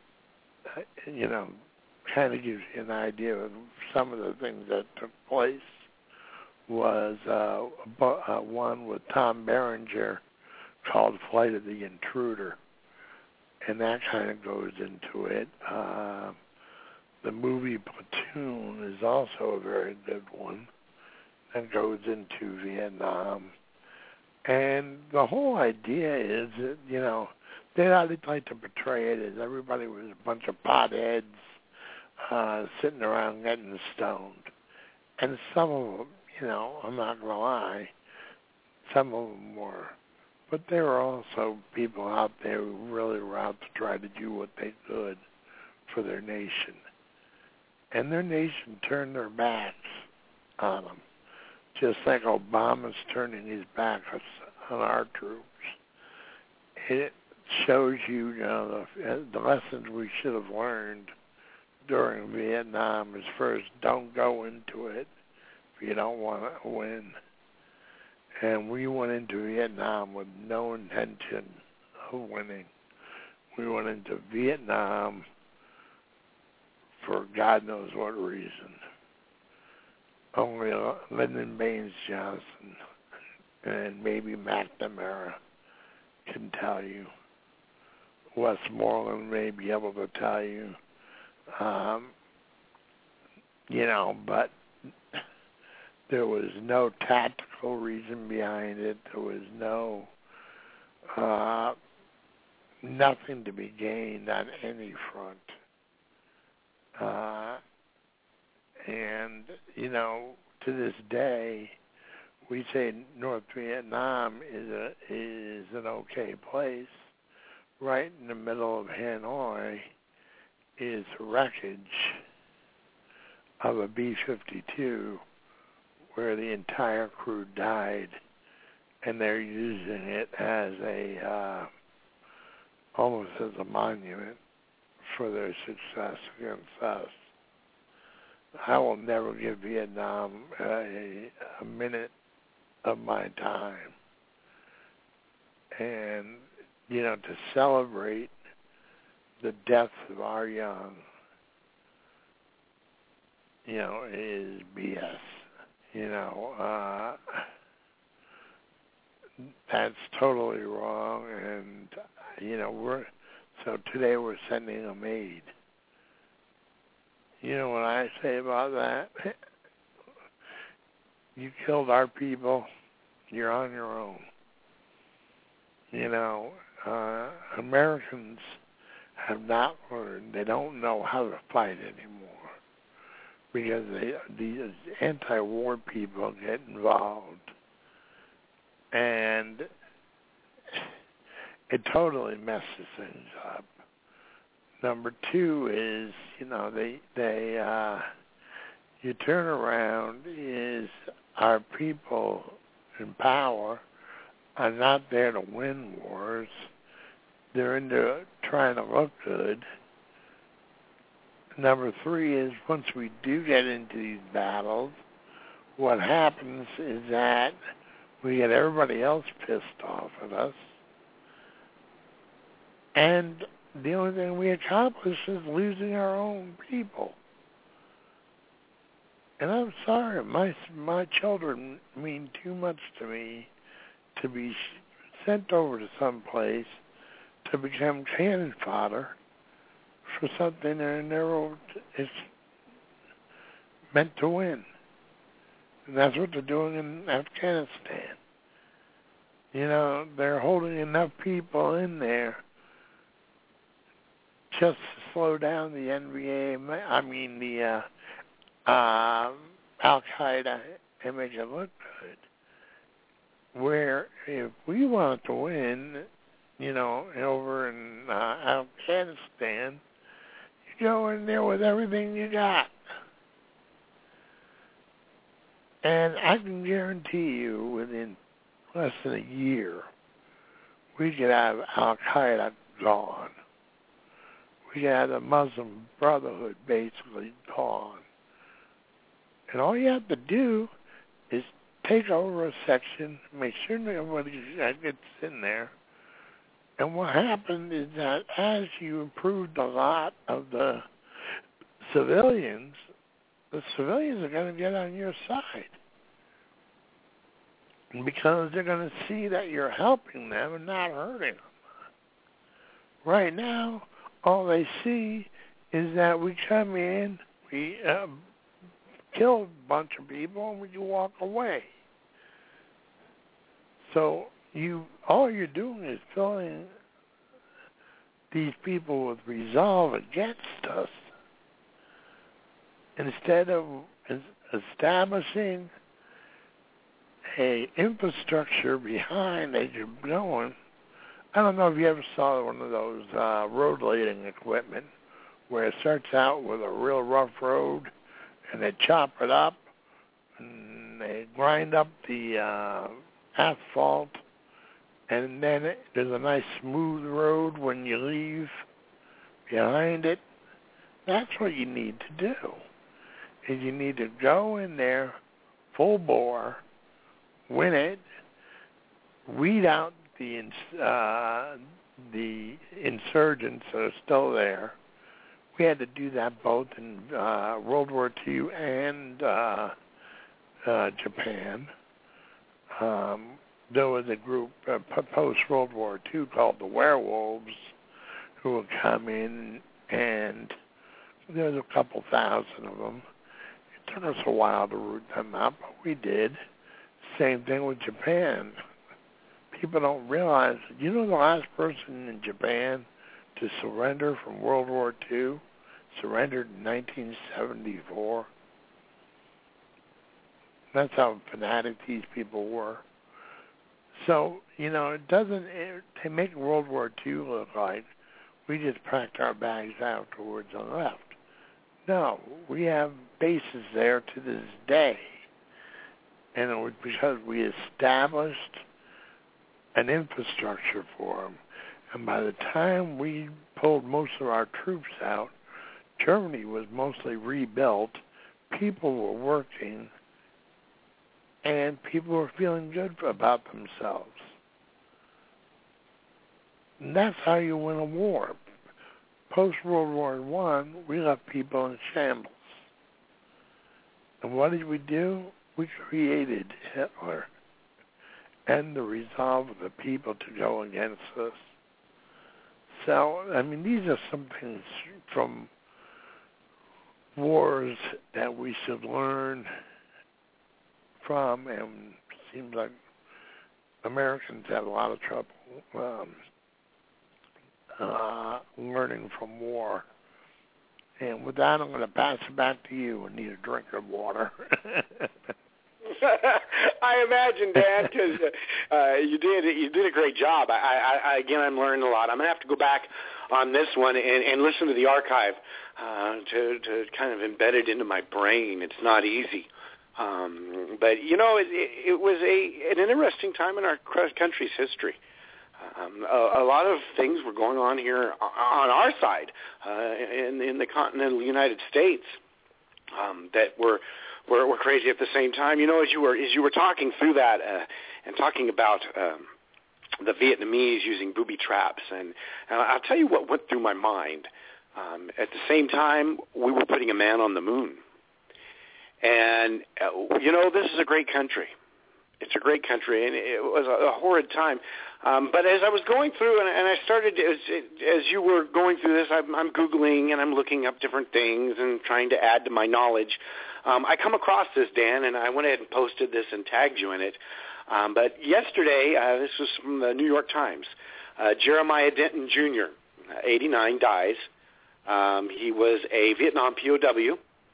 Speaker 4: kind of gives you an idea of some of the things that took place was one with Tom Berenger called Flight of the Intruder, and that kind of goes into it. The movie Platoon is also a very good one that goes into Vietnam. And the whole idea is that, they'd like to portray it as everybody was a bunch of potheads sitting around getting stoned. And some of them, I'm not going to lie, some of them were. But there were also people out there who really were out to try to do what they could for their nation. And their nation turned their backs on them, just like Obama's turning his back on our troops. It shows you, the lessons we should have learned during Vietnam is first, don't go into it if you don't want to win. And we went into Vietnam with no intention of winning. We went into Vietnam for God knows what reason. Only Lyndon Baines Johnson and maybe McNamara can tell you. Westmoreland may be able to tell you. But there was no tactical reason behind it. There was no nothing to be gained on any front. And, to this day, we say North Vietnam is an okay place. Right in the middle of Hanoi is wreckage of a B-52 where the entire crew died, and they're using it as almost as a monument for their success against us. I will never give Vietnam a minute of my time. And, to celebrate the deaths of our young, is BS. That's totally wrong. And, so today we're sending them aid. You know what I say about that? You killed our people, you're on your own. Americans have not learned. They don't know how to fight anymore because these anti-war people get involved. And it totally messes things up. Number two is, you turn around is our people in power are not there to win wars. They're into trying to look good. Number three is once we do get into these battles, what happens is that we get everybody else pissed off at us. And the only thing we accomplish is losing our own people. And I'm sorry, my children mean too much to me to be sent over to some place to become cannon fodder for something they're never it's meant to win. And that's what they're doing in Afghanistan. They're holding enough people in there just to slow down the Al-Qaeda and make it look good. where if we wanted to win, over in Afghanistan, you go in there with everything you got. And I can guarantee you within less than a year, we could have Al-Qaeda gone. We could have the Muslim Brotherhood basically gone. And all you have to do is take over a section, make sure nobody gets in there. And what happened is that as you improved a lot of the civilians are going to get on your side. Because they're going to see that you're helping them and not hurting them. Right now, all they see is that we come in, we kill a bunch of people, and we walk away. So all you're doing is filling these people with resolve against us instead of establishing a infrastructure behind as you're going. I don't know if you ever saw one of those road lading equipment where it starts out with a real rough road and they chop it up and they grind up the asphalt, and then there's a nice smooth road when you leave behind it. That's what you need to do, is you need to go in there full bore, win it, weed out the insurgents that are still there. We had to do that both in World War II and Japan. There was a group post-World War II called the Werewolves who would come in, and there was a couple thousand of them. It took us a while to root them out, but we did. Same thing with Japan. People don't realize, the last person in Japan to surrender from World War II surrendered in 1974. That's how fanatic these people were. So, they make World War II look like we just packed our bags afterwards and left. No, we have bases there to this day. And it was because we established an infrastructure for them. And by the time we pulled most of our troops out, Germany was mostly rebuilt. People were working, and people were feeling good about themselves. And that's how you win a war. Post-World War I, we left people in shambles. And what did we do? We created Hitler and the resolve of the people to go against us. So, these are some things from wars that we should learn from, and it seems like Americans have a lot of trouble learning from war. And with that, I'm going to pass it back to you and need a drink of water.
Speaker 3: I imagine, Dan, because you did a great job. I'm learning a lot. I'm going to have to go back on this one and listen to the archive to kind of embed it into my brain. It's not easy. But, it was an interesting time in our country's history. A lot of things were going on here on our side in the continental United States that were crazy at the same time. As you were talking through that and talking about the Vietnamese using booby traps, and I'll tell you what went through my mind. At the same time, we were putting a man on the moon. And, this is a great country. It's a great country, and it was a horrid time. But as I was going through, and I started, as you were going through this, I'm Googling and I'm looking up different things and trying to add to my knowledge. I come across this, Dan, and I went ahead and posted this and tagged you in it. But yesterday, this was from the New York Times, Jeremiah Denton Jr., 89, dies. He was a Vietnam POW.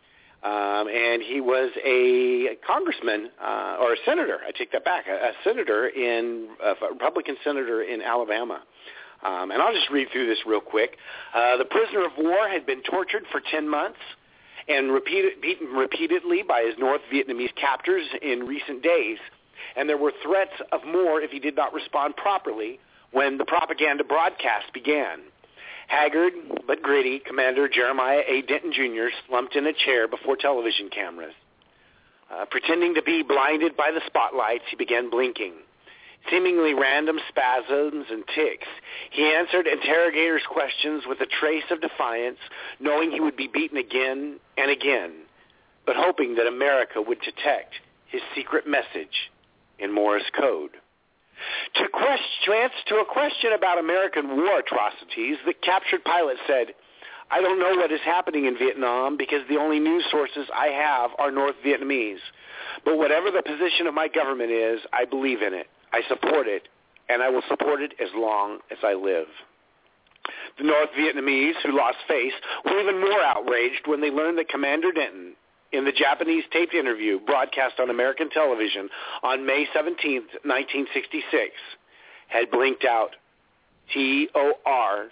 Speaker 3: and he was a congressman or a senator. I take that back, a Republican senator in Alabama. And I'll just read through this real quick. The prisoner of war had been tortured for 10 months and beaten repeatedly by his North Vietnamese captors in recent days. And there were threats of more if he did not respond properly when the propaganda broadcast began. Haggard but gritty, Commander Jeremiah A. Denton Jr. slumped in a chair before television cameras. Pretending to be blinded by the spotlights, he began blinking. Seemingly random spasms and tics. He answered interrogators' questions with a trace of defiance, knowing he would be beaten again and again, but hoping that America would detect his secret message in Morse code. To answer a question about American war atrocities, the captured pilot said, "I don't know what is happening in Vietnam because the only news sources I have are North Vietnamese. But whatever the position of my government is, I believe in it. I support it, and I will support it as long as I live." The North Vietnamese, who lost face, were even more outraged when they learned that Commander Denton, in the Japanese taped interview broadcast on American television on May 17, 1966, had blinked out Torture.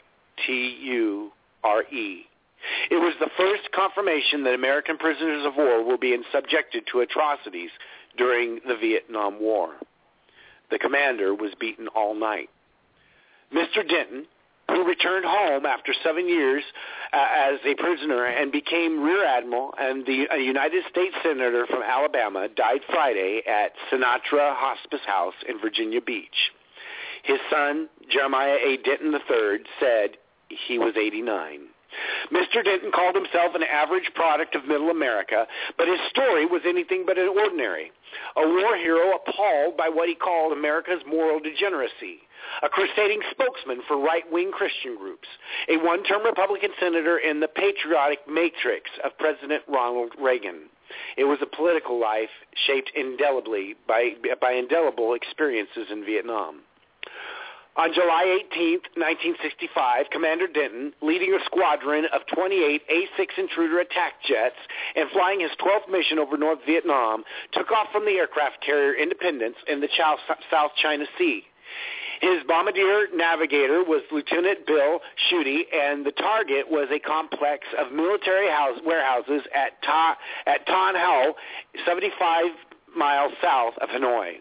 Speaker 3: It was the first confirmation that American prisoners of war were being subjected to atrocities during the Vietnam War. The commander was beaten all night. Mr. Denton, who returned home after 7 years as a prisoner and became Rear Admiral and a United States Senator from Alabama, died Friday at Sinatra Hospice House in Virginia Beach. His son, Jeremiah A. Denton III, said he was 89. Mr. Denton called himself an average product of middle America, but his story was anything but ordinary. A war hero appalled by what he called America's moral degeneracy, a crusading spokesman for right-wing Christian groups, a one-term Republican senator in the patriotic matrix of President Ronald Reagan. It was a political life shaped indelibly by indelible experiences in Vietnam. On July 18, 1965, Commander Denton, leading a squadron of 28 A-6 Intruder attack jets and flying his 12th mission over North Vietnam, took off from the aircraft carrier Independence in the South China Sea. His bombardier navigator was Lieutenant Bill Schutte, and the target was a complex of military warehouses at Tan Hau, 75 miles south of Hanoi.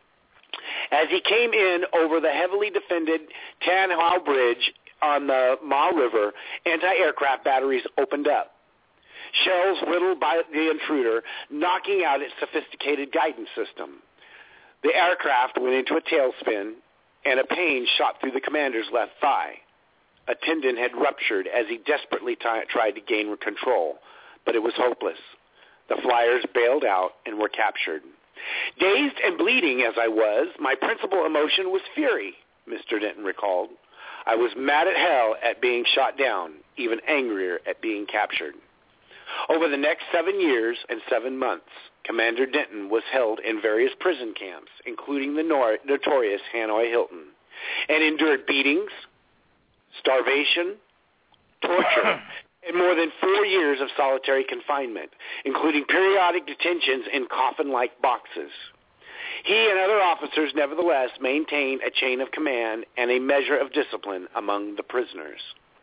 Speaker 3: As he came in over the heavily defended Tan Hau Bridge on the Ma River, anti-aircraft batteries opened up. Shells whittled by the intruder, knocking out its sophisticated guidance system. The aircraft went into a tailspin, and a pain shot through the commander's left thigh. A tendon had ruptured as he desperately tried to gain control, but it was hopeless. The flyers bailed out and were captured. Dazed and bleeding as I was, my principal emotion was fury, Mr. Denton recalled. I was mad at hell at being shot down, even angrier at being captured. Over the next 7 years and 7 months, Commander Denton was held in various prison camps, including the notorious Hanoi Hilton, and endured beatings, starvation, torture, and more than 4 years of solitary confinement, including periodic detentions in coffin-like boxes. He and other officers nevertheless maintained a chain of command and a measure of discipline among the prisoners.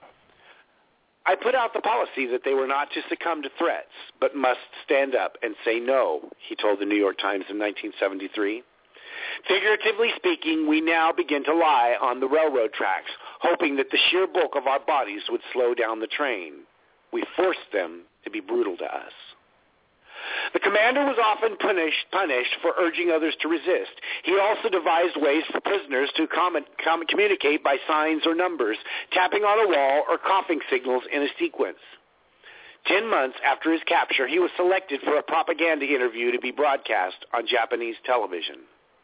Speaker 3: I put out the policy that they were not to succumb to threats, but must stand up and say no, he told the New York Times in 1973. Figuratively speaking, we now begin to lie on the railroad tracks, hoping that the sheer bulk of our bodies would slow down the train. We forced them to be brutal to us. The commander was often punished for urging others to resist. He also devised ways for prisoners to communicate by signs or numbers, tapping on a wall or coughing signals in a sequence. 10 months after his capture, he was selected for a propaganda interview to be broadcast on Japanese television.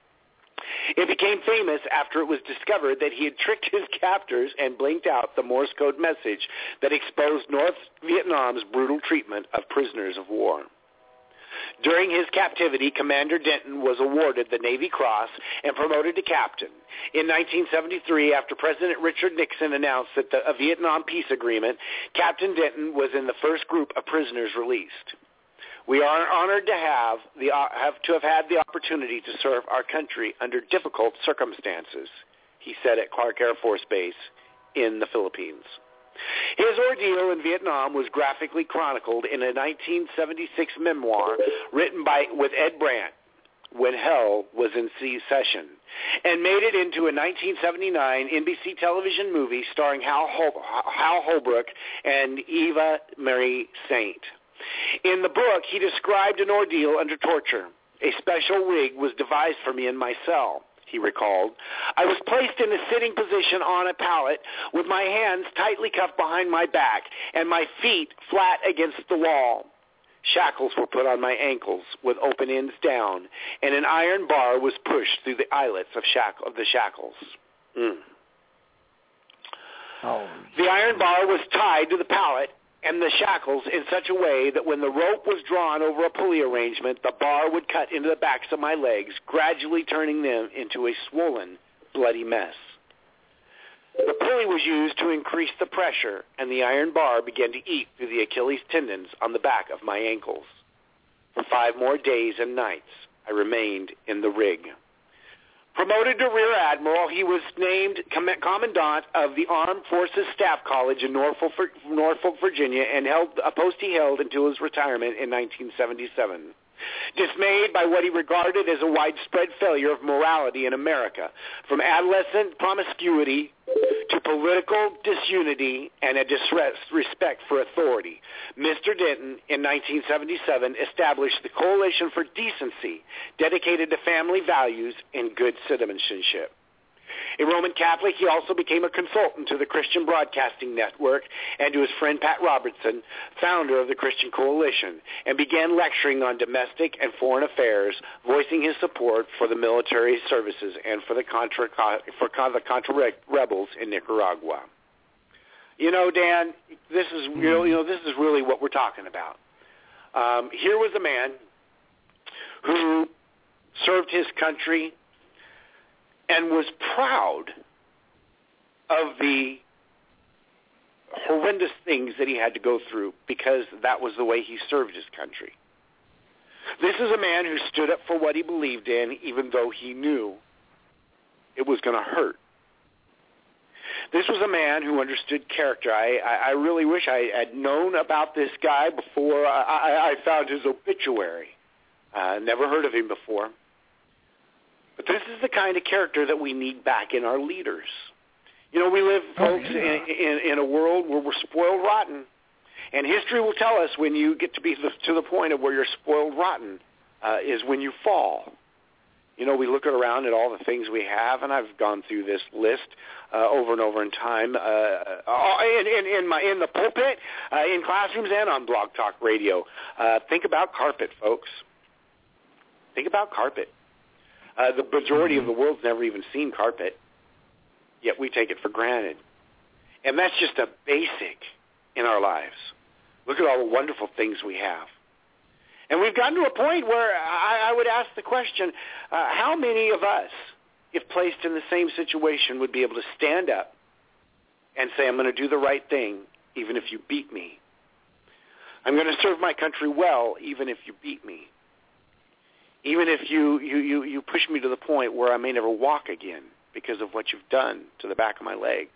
Speaker 3: It became famous after it was discovered that he had tricked his captors and blinked out the Morse code message that exposed North Vietnam's brutal treatment of prisoners of war. During his captivity, Commander Denton was awarded the Navy Cross and promoted to captain. In 1973, after President Richard Nixon announced that a Vietnam peace agreement, Captain Denton was in the first group of prisoners released. We are honored to have had the opportunity to serve our country under difficult circumstances, he said at Clark Air Force Base in the Philippines. His ordeal in Vietnam was graphically chronicled in a 1976 memoir written with Ed Brandt, When Hell Was in Session, and made it into a 1979 NBC television movie starring Hal Holbrook and Eva Marie Saint. In the book, he described an ordeal under torture. A special rig was devised for me in my cell, he recalled. I was placed in a sitting position on a pallet with my hands tightly cuffed behind my back and my feet flat against the wall. Shackles were put on my ankles with open ends down, and an iron bar was pushed through the eyelets of the shackles.
Speaker 4: Oh.
Speaker 3: The iron bar was tied to the pallet and the shackles in such a way that when the rope was drawn over a pulley arrangement, the bar would cut into the backs of my legs, gradually turning them into a swollen, bloody mess. The pulley was used to increase the pressure, and the iron bar began to eat through the Achilles tendons on the back of my ankles. For 5 more days and nights, I remained in the rig. Promoted to Rear Admiral, he was named Commandant of the Armed Forces Staff College in Norfolk, Virginia, and held a post he held until his retirement in 1977. Dismayed by what he regarded as a widespread failure of morality in America, from adolescent promiscuity to political disunity and a disrespect for authority, Mr. Denton, in 1977, established the Coalition for Decency, dedicated to family values and good citizenship. A Roman Catholic, he also became a consultant to the Christian Broadcasting Network and to his friend Pat Robertson, founder of the Christian Coalition, and began lecturing on domestic and foreign affairs, voicing his support for the military services and for the Contra rebels in Nicaragua. You know, Dan, this is really what we're talking about. Here was a man who served his country and was proud of the horrendous things that he had to go through because that was the way he served his country. This is a man who stood up for what he believed in, even though he knew it was going to hurt. This was a man who understood character. I really wish I had known about this guy before I found his obituary. Never heard of him before. But this is the kind of character that we need back in our leaders. You know, we live, folks, in a world where we're spoiled rotten. And history will tell us when you get to be to the point of where you're spoiled rotten is when you fall. You know, we look around at all the things we have, and I've gone through this list over and over in time in the pulpit, in classrooms, and on Blog Talk Radio. Think about carpet, folks. Think about carpet. The majority of the world's never even seen carpet, yet we take it for granted. And that's just a basic in our lives. Look at all the wonderful things we have. And we've gotten to a point where I would ask the question, how many of us, if placed in the same situation, would be able to stand up and say, I'm going to do the right thing, even if you beat me. I'm going to serve my country well, even if you beat me. Even if you push me to the point where I may never walk again because of what you've done to the back of my legs.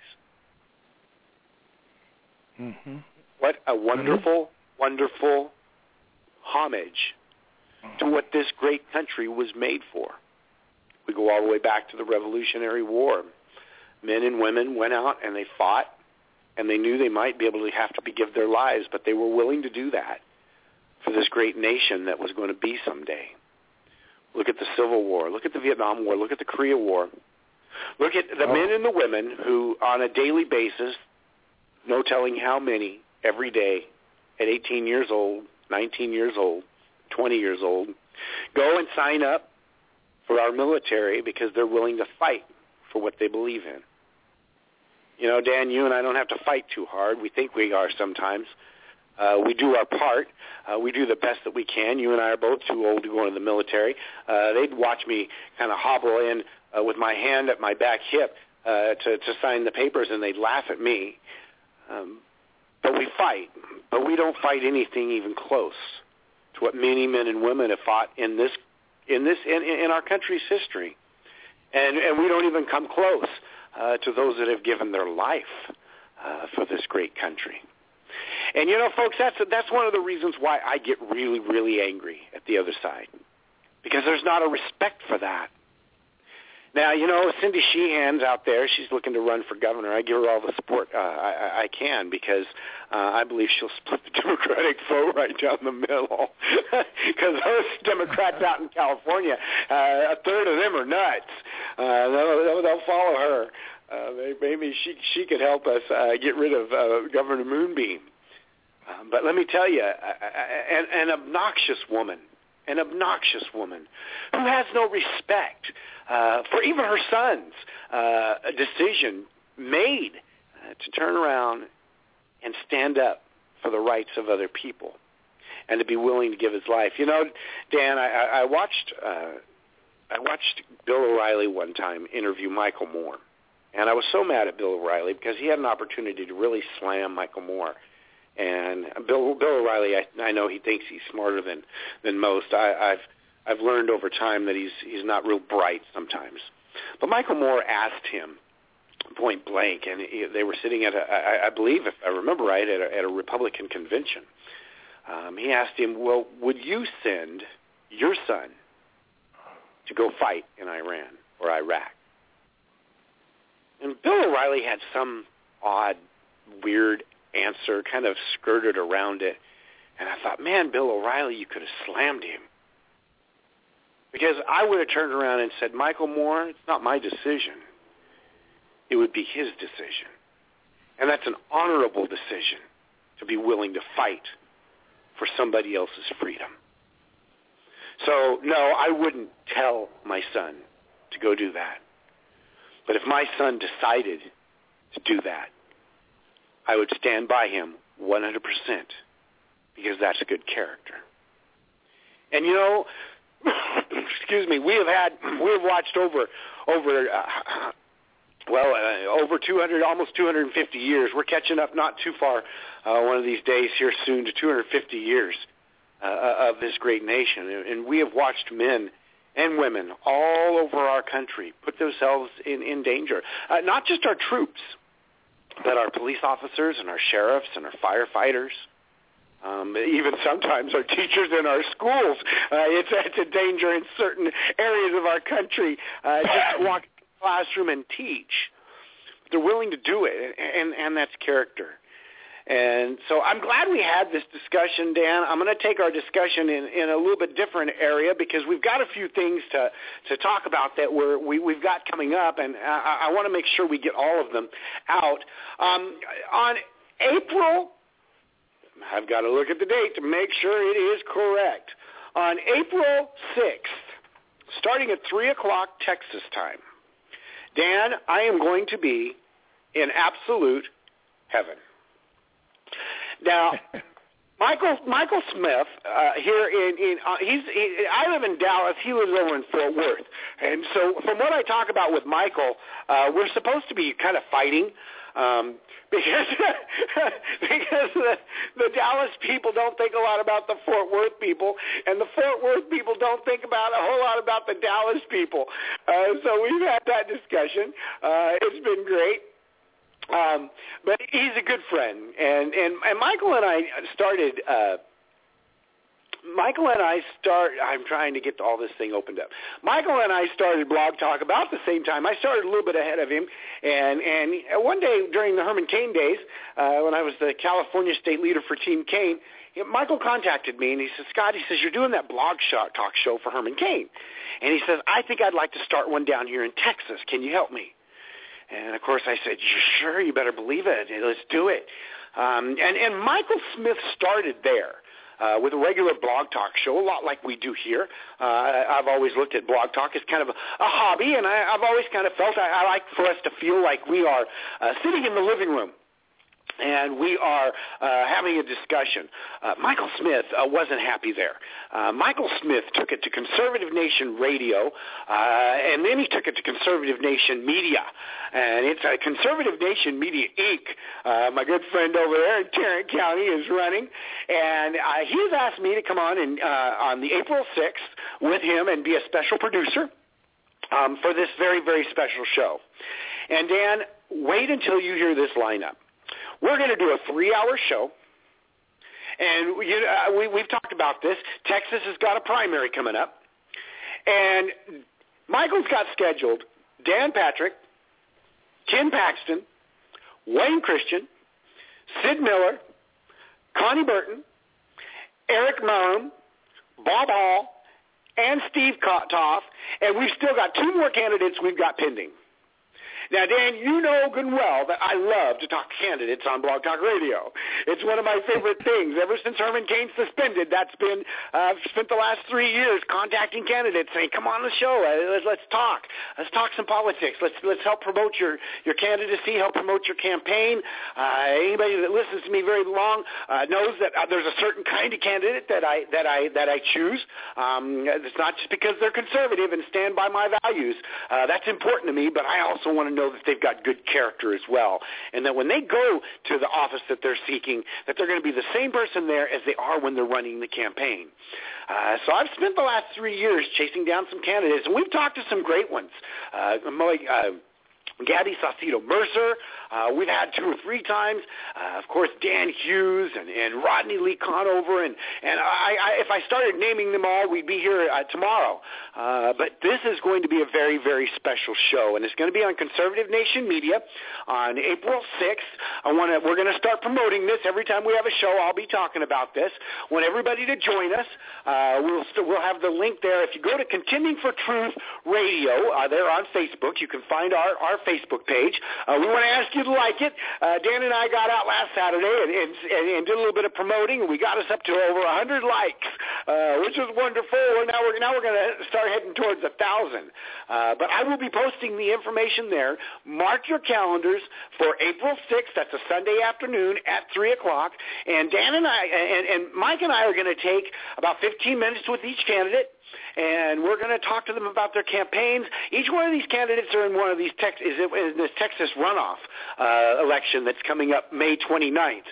Speaker 4: Mm-hmm.
Speaker 3: What a wonderful, wonderful homage to what this great country was made for. We go all the way back to the Revolutionary War. Men and women went out and they fought, and they knew they might be able to have to give their lives, but they were willing to do that for this great nation that was going to be someday. Look at the Civil War. Look at the Vietnam War. Look at the Korea War. Look at the men and the women who, on a daily basis, no telling how many, every day, at 18 years old, 19 years old, 20 years old, go and sign up for our military because they're willing to fight for what they believe in. You know, Dan, you and I don't have to fight too hard. We think we are sometimes. We do our part. We do the best that we can. You and I are both too old to go into the military. They'd watch me kind of hobble in with my hand at my back hip to sign the papers, and they'd laugh at me. But we fight. But we don't fight anything even close to what many men and women have fought in our country's history, and we don't even come close to those that have given their life for this great country. And folks, that's one of the reasons why I get really, really angry at the other side, because there's not a respect for that. Now, Cindy Sheehan's out there. She's looking to run for governor. I give her all the support I can, because I believe she'll split the Democratic vote right down the middle. Because those Democrats out in California, a third of them are nuts. They'll follow her. Maybe she could help us get rid of Governor Moonbeam. But let me tell you, an obnoxious woman who has no respect for even her son's decision made to turn around and stand up for the rights of other people and to be willing to give his life. Dan, I watched Bill O'Reilly one time interview Michael Moore, and I was so mad at Bill O'Reilly because he had an opportunity to really slam Michael Moore. And Bill O'Reilly, I know he thinks he's smarter than most. I've learned over time that he's not real bright sometimes. But Michael Moore asked him point blank, and they were sitting at I believe, if I remember right, at a Republican convention. He asked him, well, would you send your son to go fight in Iran or Iraq? And Bill O'Reilly had some odd, weird answer, kind of skirted around it. And I thought, man, Bill O'Reilly, you could have slammed him. Because I would have turned around and said, Michael Moore, it's not my decision. It would be his decision. And that's an honorable decision, to be willing to fight for somebody else's freedom. So, no, I wouldn't tell my son to go do that. But if my son decided to do that, I would stand by him 100%, because that's a good character. And excuse me, we have watched over 200, almost 250 years. We're catching up not too far one of these days here soon to 250 years of this great nation. And we have watched men and women all over our country put themselves in danger. Not just our troops, but our police officers and our sheriffs and our firefighters, even sometimes our teachers in our schools. It's a danger in certain areas of our country just to walk in the classroom and teach. They're willing to do it, and that's character. And so I'm glad we had this discussion, Dan. I'm going to take our discussion in a little bit different area, because we've got a few things to talk about that we've got coming up, and I want to make sure we get all of them out. On April, I've got to look at the date to make sure it is correct. On April 6th, starting at 3 o'clock Texas time, Dan, I am going to be in absolute heaven. Now, Michael Smith here I live in Dallas. He lives over in Fort Worth, and so from what I talk about with Michael, we're supposed to be kind of fighting because the Dallas people don't think a lot about the Fort Worth people, and the Fort Worth people don't think about a whole lot about the Dallas people. So we've had that discussion. It's been great. But he's a good friend, and Michael and I started. I'm trying to get all this thing opened up. Michael and I started Blog Talk about the same time. I started a little bit ahead of him, and one day during the Herman Cain days, when I was the California state leader for Team Cain, Michael contacted me, and he says, Scott, he says, you're doing that Blog Talk show for Herman Cain. And he says, I think I'd like to start one down here in Texas. Can you help me? And, of course, I said, sure, you better believe it. Let's do it. And Michael Smith started there with a regular Blog Talk show, a lot like we do here. I've always looked at Blog Talk as kind of a hobby, and I've always kind of felt I like for us to feel like we are sitting in the living room and we are having a discussion. Michael Smith wasn't happy there. Michael Smith took it to Conservative Nation Radio, and then he took it to Conservative Nation Media. And it's Conservative Nation Media, Inc. My good friend over there in Tarrant County is running. And he's asked me to come on the April 6th with him and be a special producer for this very, very special show. And Dan, wait until you hear this lineup. We're going to do a 3-hour show, and we've talked about this. Texas has got a primary coming up, and Michael's got scheduled Dan Patrick, Ken Paxton, Wayne Christian, Sid Miller, Connie Burton, Eric Malone, Bob Hall, and Steve Toth, and we've still got 2 more candidates we've got pending. Now, Dan, you know good and well that I love to talk candidates on Blog Talk Radio. It's one of my favorite things. Ever since Herman Cain's suspended, that's been, I've spent the last 3 years contacting candidates saying, come on the show, let's talk. Let's talk some politics. Let's help promote your candidacy, help promote your campaign. Anybody that listens to me very long knows that there's a certain kind of candidate that I choose. It's not just because they're conservative and stand by my values. That's important to me, but I also want to know that they've got good character as well, and that when they go to the office that they're seeking, that they're going to be the same person there as they are when they're running the campaign. So I've spent the last 3 years chasing down some candidates, and we've talked to some great ones. Gabby Saucedo Mercer, we've had 2 or 3 times. Of course, Dan Hughes and Rodney Lee Conover, and if I started naming them all, we'd be here tomorrow. But this is going to be a very, very special show, and it's going to be on Conservative Nation Media on April 6th. We're going to start promoting this every time we have a show. I'll be talking about this. I want everybody to join us. We'll have the link there. If you go to Contending for Truth Radio, there on Facebook, you can find our Facebook page. We want to ask you to like it. Dan and I got out last Saturday and did a little bit of promoting, and we got us up to over 100 likes, which was wonderful. Now we're going to start heading towards 1,000. But I will be posting the information there. Mark your calendars for April 6th. That's a Sunday afternoon at 3 o'clock. And Dan and I and Mike and I are going to take about 15 minutes with each candidate, and we're going to talk to them about their campaigns. Each one of these candidates are in one of these in this Texas runoff election that's coming up May 29th.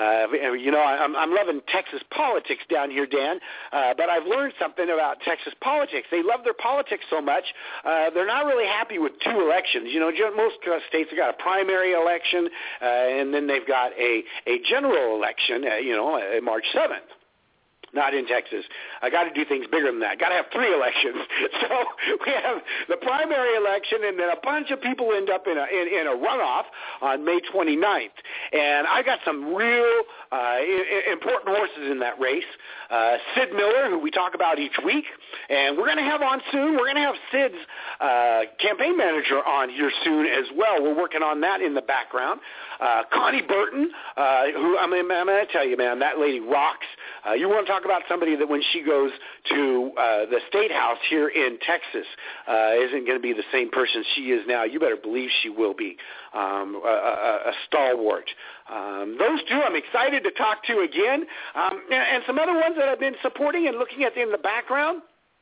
Speaker 3: I'm loving Texas politics down here, Dan, but I've learned something about Texas politics. They love their politics so much, they're not really happy with 2 elections. Most states have got a primary election, and then they've got a general election, March 7th. Not in Texas. I got to do things bigger than that. Got to have 3 elections. So we have the primary election, and then a bunch of people end up in a runoff on May 29th. And I got some real important horses in that race. Sid Miller, who we talk about each week, and we're going to have on soon. We're going to have Sid's campaign manager on here soon as well. We're working on that in the background. Connie Burton, who I'm going to tell you, man, that lady rocks. You want to talk about somebody that when she goes to the State House here in Texas isn't going to be the same person she is now. You better believe she will be a stalwart. Those 2 I'm excited to talk to again, and some other ones that I've been supporting and looking at in the background.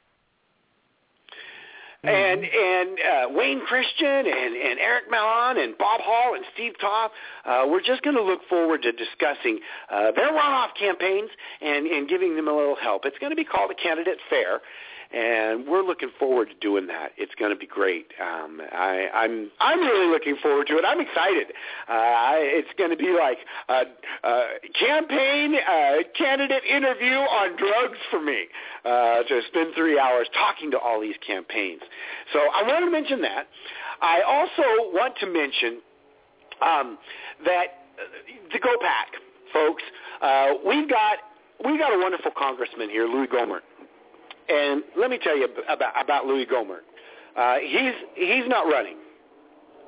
Speaker 3: And Wayne Christian and Eric Malone and Bob Hall and Steve Toth, we're just going to look forward to discussing their runoff campaigns and giving them a little help. It's going to be called a candidate fair, and we're looking forward to doing that. It's going to be great. I'm really looking forward to it. I'm excited. It's going to be like a campaign candidate interview on drugs for me to spend 3 hours talking to all these campaigns. So I want to mention that. I also want to mention that to go back, folks, we've got a wonderful congressman here, Louis Gohmert. And let me tell you about Louis Gohmert. He's not running.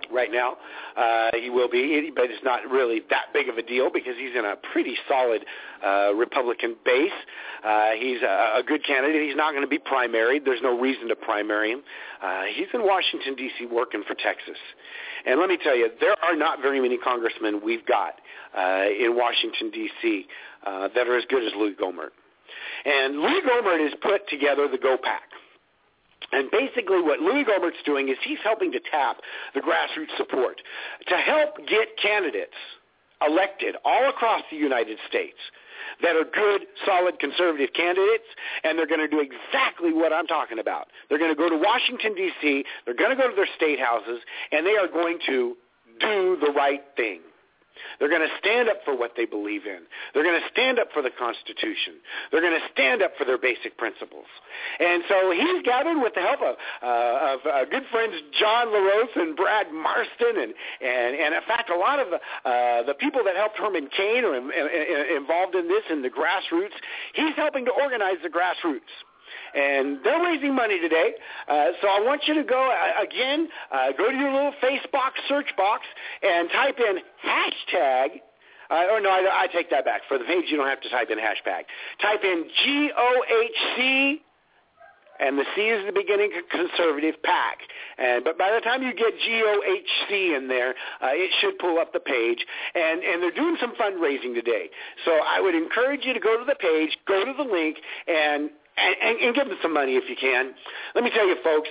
Speaker 3: right now. He will be, but it's not really that big of a deal because he's in a pretty solid Republican base. He's a good candidate. He's not going to be primaried. There's no reason to primary him. He's in Washington, D.C. working for Texas. And let me tell you, there are not very many congressmen we've got in Washington, D.C. That are as good as Louie Gohmert. And Louie Gohmert has put together the GOPAC. And basically what Louie Gohmert's doing is he's helping to tap the grassroots support to help get candidates elected all across the United States that are good, solid, conservative candidates, and they're going to do exactly what I'm talking about. They're going to go to Washington, D.C., they're going to go to their state houses, and they are going to do the right thing. They're going to stand up for what they believe in. They're going to stand up for the Constitution. They're going to stand up for their basic principles. And so he's gathered with the help of good friends John LaRose and Brad Marston, and in fact, a lot of the people that helped Herman Cain are involved in this in the grassroots. He's helping to organize the grassroots. And they're raising money today. So I want you to go, again, go to your little Facebook search box and type in hashtag, I take that back. For the page, you don't have to type in hashtag. Type in GOHC, and the C is the beginning of conservative PAC. But by the time you get GOHC in there, it should pull up the page. And they're doing some fundraising today. So I would encourage you to go to the page, go to the link, and give them some money if you can. Let me tell you, folks,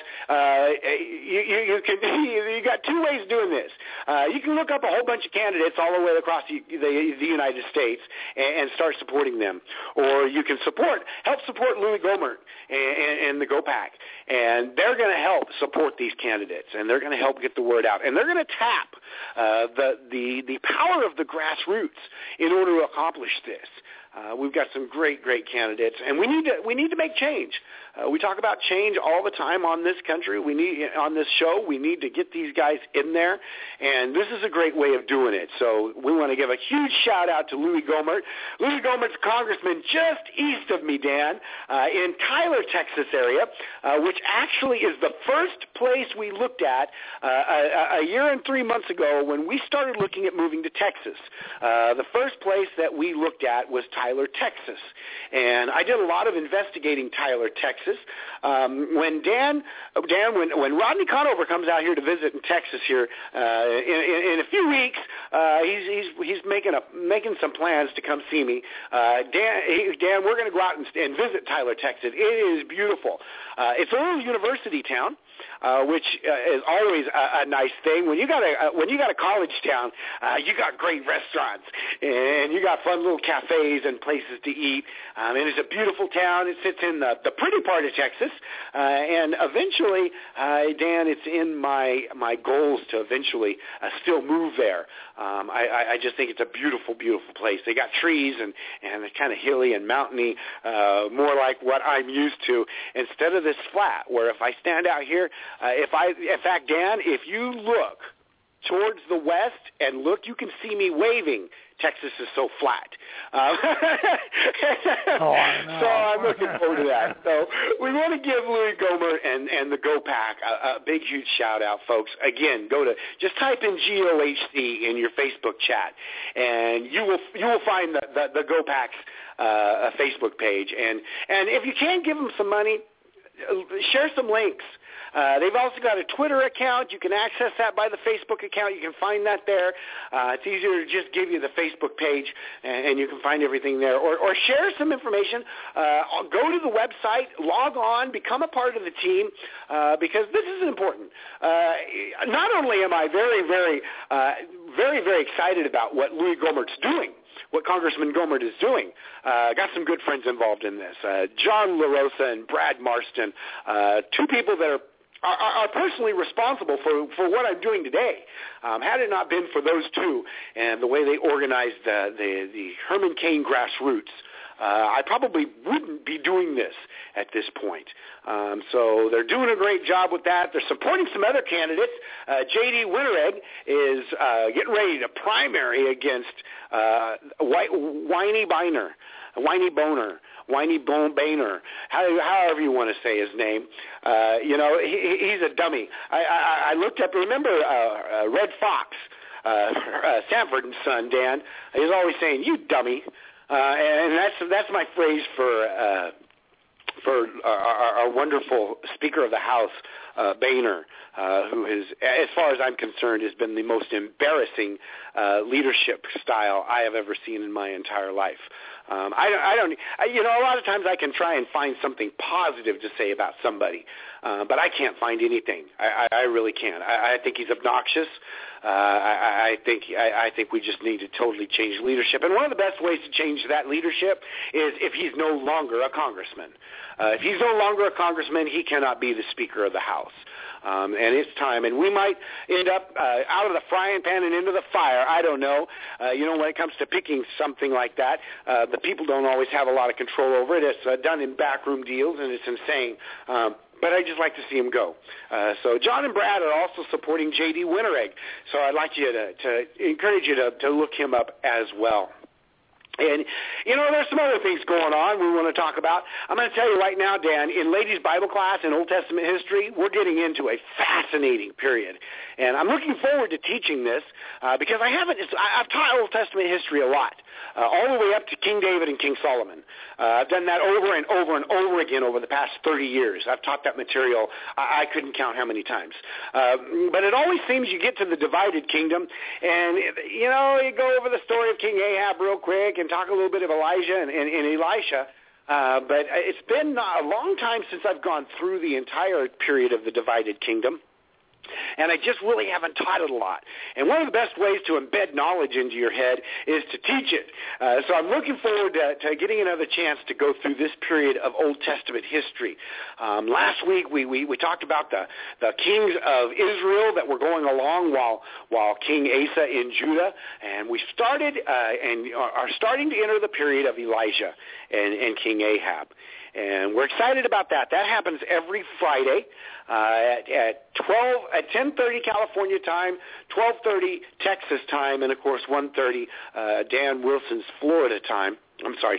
Speaker 3: you got two ways of doing this. You can look up a whole bunch of candidates all the way across the United States and start supporting them. Or you can help support Louie Gohmert and the GOPAC. And they're going to help support these candidates, and they're going to help get the word out. And they're going to tap the power of the grassroots in order to accomplish this. We've got some great candidates, and we need to make change. We talk about change all the time on this country. On this show, we need to get these guys in there, and this is a great way of doing it. So we want to give a huge shout out to Louie Gohmert. Louie Gohmert's congressman just east of me, Dan, in Tyler, Texas area, which actually is the first place we looked at a year and 3 months ago when we started looking at moving to Texas. The first place that we looked at was Tyler, Texas, and I did a lot of investigating Tyler, Texas. When Rodney Conover comes out here to visit in Texas here in a few weeks, he's making some plans to come see me. Dan, we're going to go out and visit Tyler, Texas. It is beautiful. It's a little university town. Which is always a nice thing. When you got a college town, you got great restaurants and you got fun little cafes and places to eat. And it's a beautiful town. It sits in the pretty part of Texas, and eventually, Dan, it's in my goals to eventually still move there. I just think it's a beautiful place. They got trees and it's kind of hilly and mountainy, more like what I'm used to, instead of this flat where if I stand out here, in fact, Dan, if you look towards the west and look, you can see me waving. Texas is so flat. So I'm looking forward to that. So we want to give Louie Gohmert and the GOPAC a big, huge shout-out, folks. Again, just type in GOHC in your Facebook chat, and you will find the GOPAC's Facebook page. And if you can't give them some money, share some links. They've also got a Twitter account. You can access that by the Facebook account. You can find that there. It's easier to just give you the Facebook page, and you can find everything there. Or share some information. Go to the website, log on, become a part of the team, because this is important. Not only am I very excited about what Louie Gohmert's doing, what Congressman Gohmert is doing. Got some good friends involved in this. John LaRosa and Brad Marston, two people that are personally responsible for what I'm doing today. Had it not been for those two and the way they organized the Herman Cain grassroots, I probably wouldn't be doing this at this point. So they're doing a great job with that. They're supporting some other candidates. J.D. Winteregg is getting ready to primary against Whitey Boner. Whiny Bone Boehner, however you want to say his name. He's a dummy. I looked up, remember Red Fox, Sanford and Son, Dan? He's always saying, "You dummy," and that's my phrase for our wonderful Speaker of the House, Boehner, who has, as far as I'm concerned, has been the most embarrassing leadership style I have ever seen in my entire life. A lot of times I can try and find something positive to say about somebody, but I can't find anything. I really can't. I think he's obnoxious. I think we just need to totally change leadership. And one of the best ways to change that leadership is if he's no longer a congressman. If he's no longer a congressman, he cannot be the Speaker of the House. And it's time. And we might end up out of the frying pan and into the fire. I don't know. When it comes to picking something like that, the people don't always have a lot of control over it. It's done in backroom deals, and it's insane. But I'd just like to see him go. So John and Brad are also supporting J.D. Winteregg. So I'd like you to encourage you to look him up as well. And, there's some other things going on we want to talk about. I'm going to tell you right now, Dan, in ladies' Bible class in Old Testament history, we're getting into a fascinating period. And I'm looking forward to teaching this because I've taught Old Testament history a lot, all the way up to King David and King Solomon. I've done that over and over and over again over the past 30 years. I've taught that material. I couldn't count how many times. But it always seems you get to the divided kingdom, and, you go over the story of King Ahab real quick and talk a little bit of Elijah and Elisha. But it's been a long time since I've gone through the entire period of the divided kingdom. And I just really haven't taught it a lot. And one of the best ways to embed knowledge into your head is to teach it. So I'm looking forward to getting another chance to go through this period of Old Testament history. Last week we talked about the kings of Israel that were going along while King Asa in Judah. And we started and are starting to enter the period of Elijah and King Ahab. And we're excited about that. That happens every Friday at 10:30 California time, 12:30 Texas time, and of course 1:30 Dan Wilson's Florida time. I'm sorry,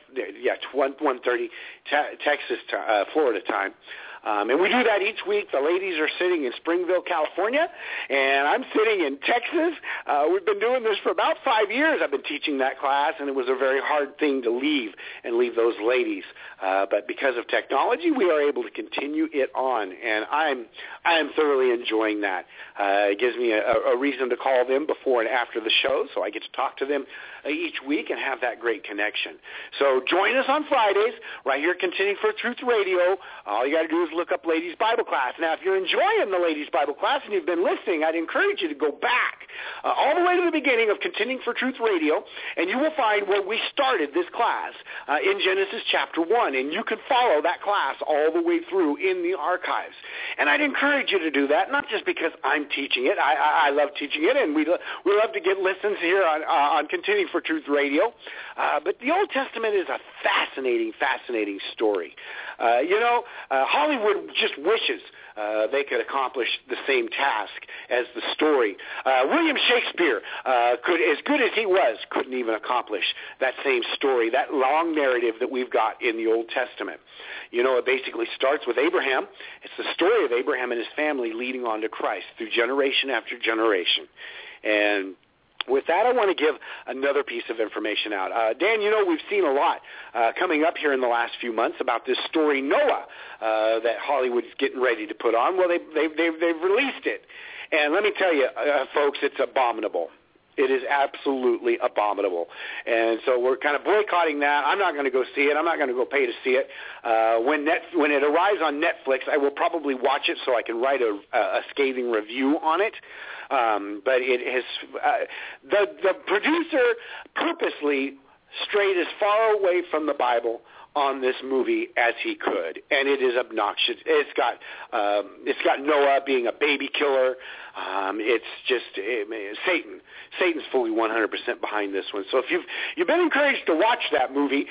Speaker 3: 1:30 Texas Florida time. And we do that each week. The ladies are sitting in Springville, California, and I'm sitting in Texas. We've been doing this for about 5 years. I've been teaching that class, and it was a very hard thing to leave those ladies. But because of technology, we are able to continue it on, and I am thoroughly enjoying that. It gives me a reason to call them before and after the show, so I get to talk to them each week and have that great connection. So join us on Fridays right here at Contending for Truth Radio. All you got to do is look up Ladies Bible Class. Now, if you're enjoying the Ladies Bible Class and you've been listening, I'd encourage you to go back all the way to the beginning of Contending for Truth Radio, and you will find where we started this class in Genesis chapter 1, and you can follow that class all the way through in the archives. And I'd encourage you to do that, not just because I'm teaching it. I love teaching it, and we love to get listens here on Contending for Truth Radio. But the Old Testament is a fascinating, fascinating story. Hollywood just wishes they could accomplish the same task as the story. William Shakespeare, as good as he was, couldn't even accomplish that same story, that long narrative that we've got in the Old Testament. It basically starts with Abraham. It's the story of Abraham and his family leading on to Christ through generation after generation. And with that, I want to give another piece of information out. Dan, we've seen a lot coming up here in the last few months about this story Noah that Hollywood's getting ready to put on. Well, they've released it, and let me tell you, folks, it's abominable. It is absolutely abominable. And so we're kind of boycotting that. I'm not going to go see it. I'm not going to go pay to see it. When it arrives on Netflix, I will probably watch it so I can write a scathing review on it. But it has the producer purposely strayed as far away from the Bible on this movie as he could, and it is obnoxious. It's got Noah being a baby killer. It's just Satan. Satan's fully 100% behind this one. So if you've been encouraged to watch that movie,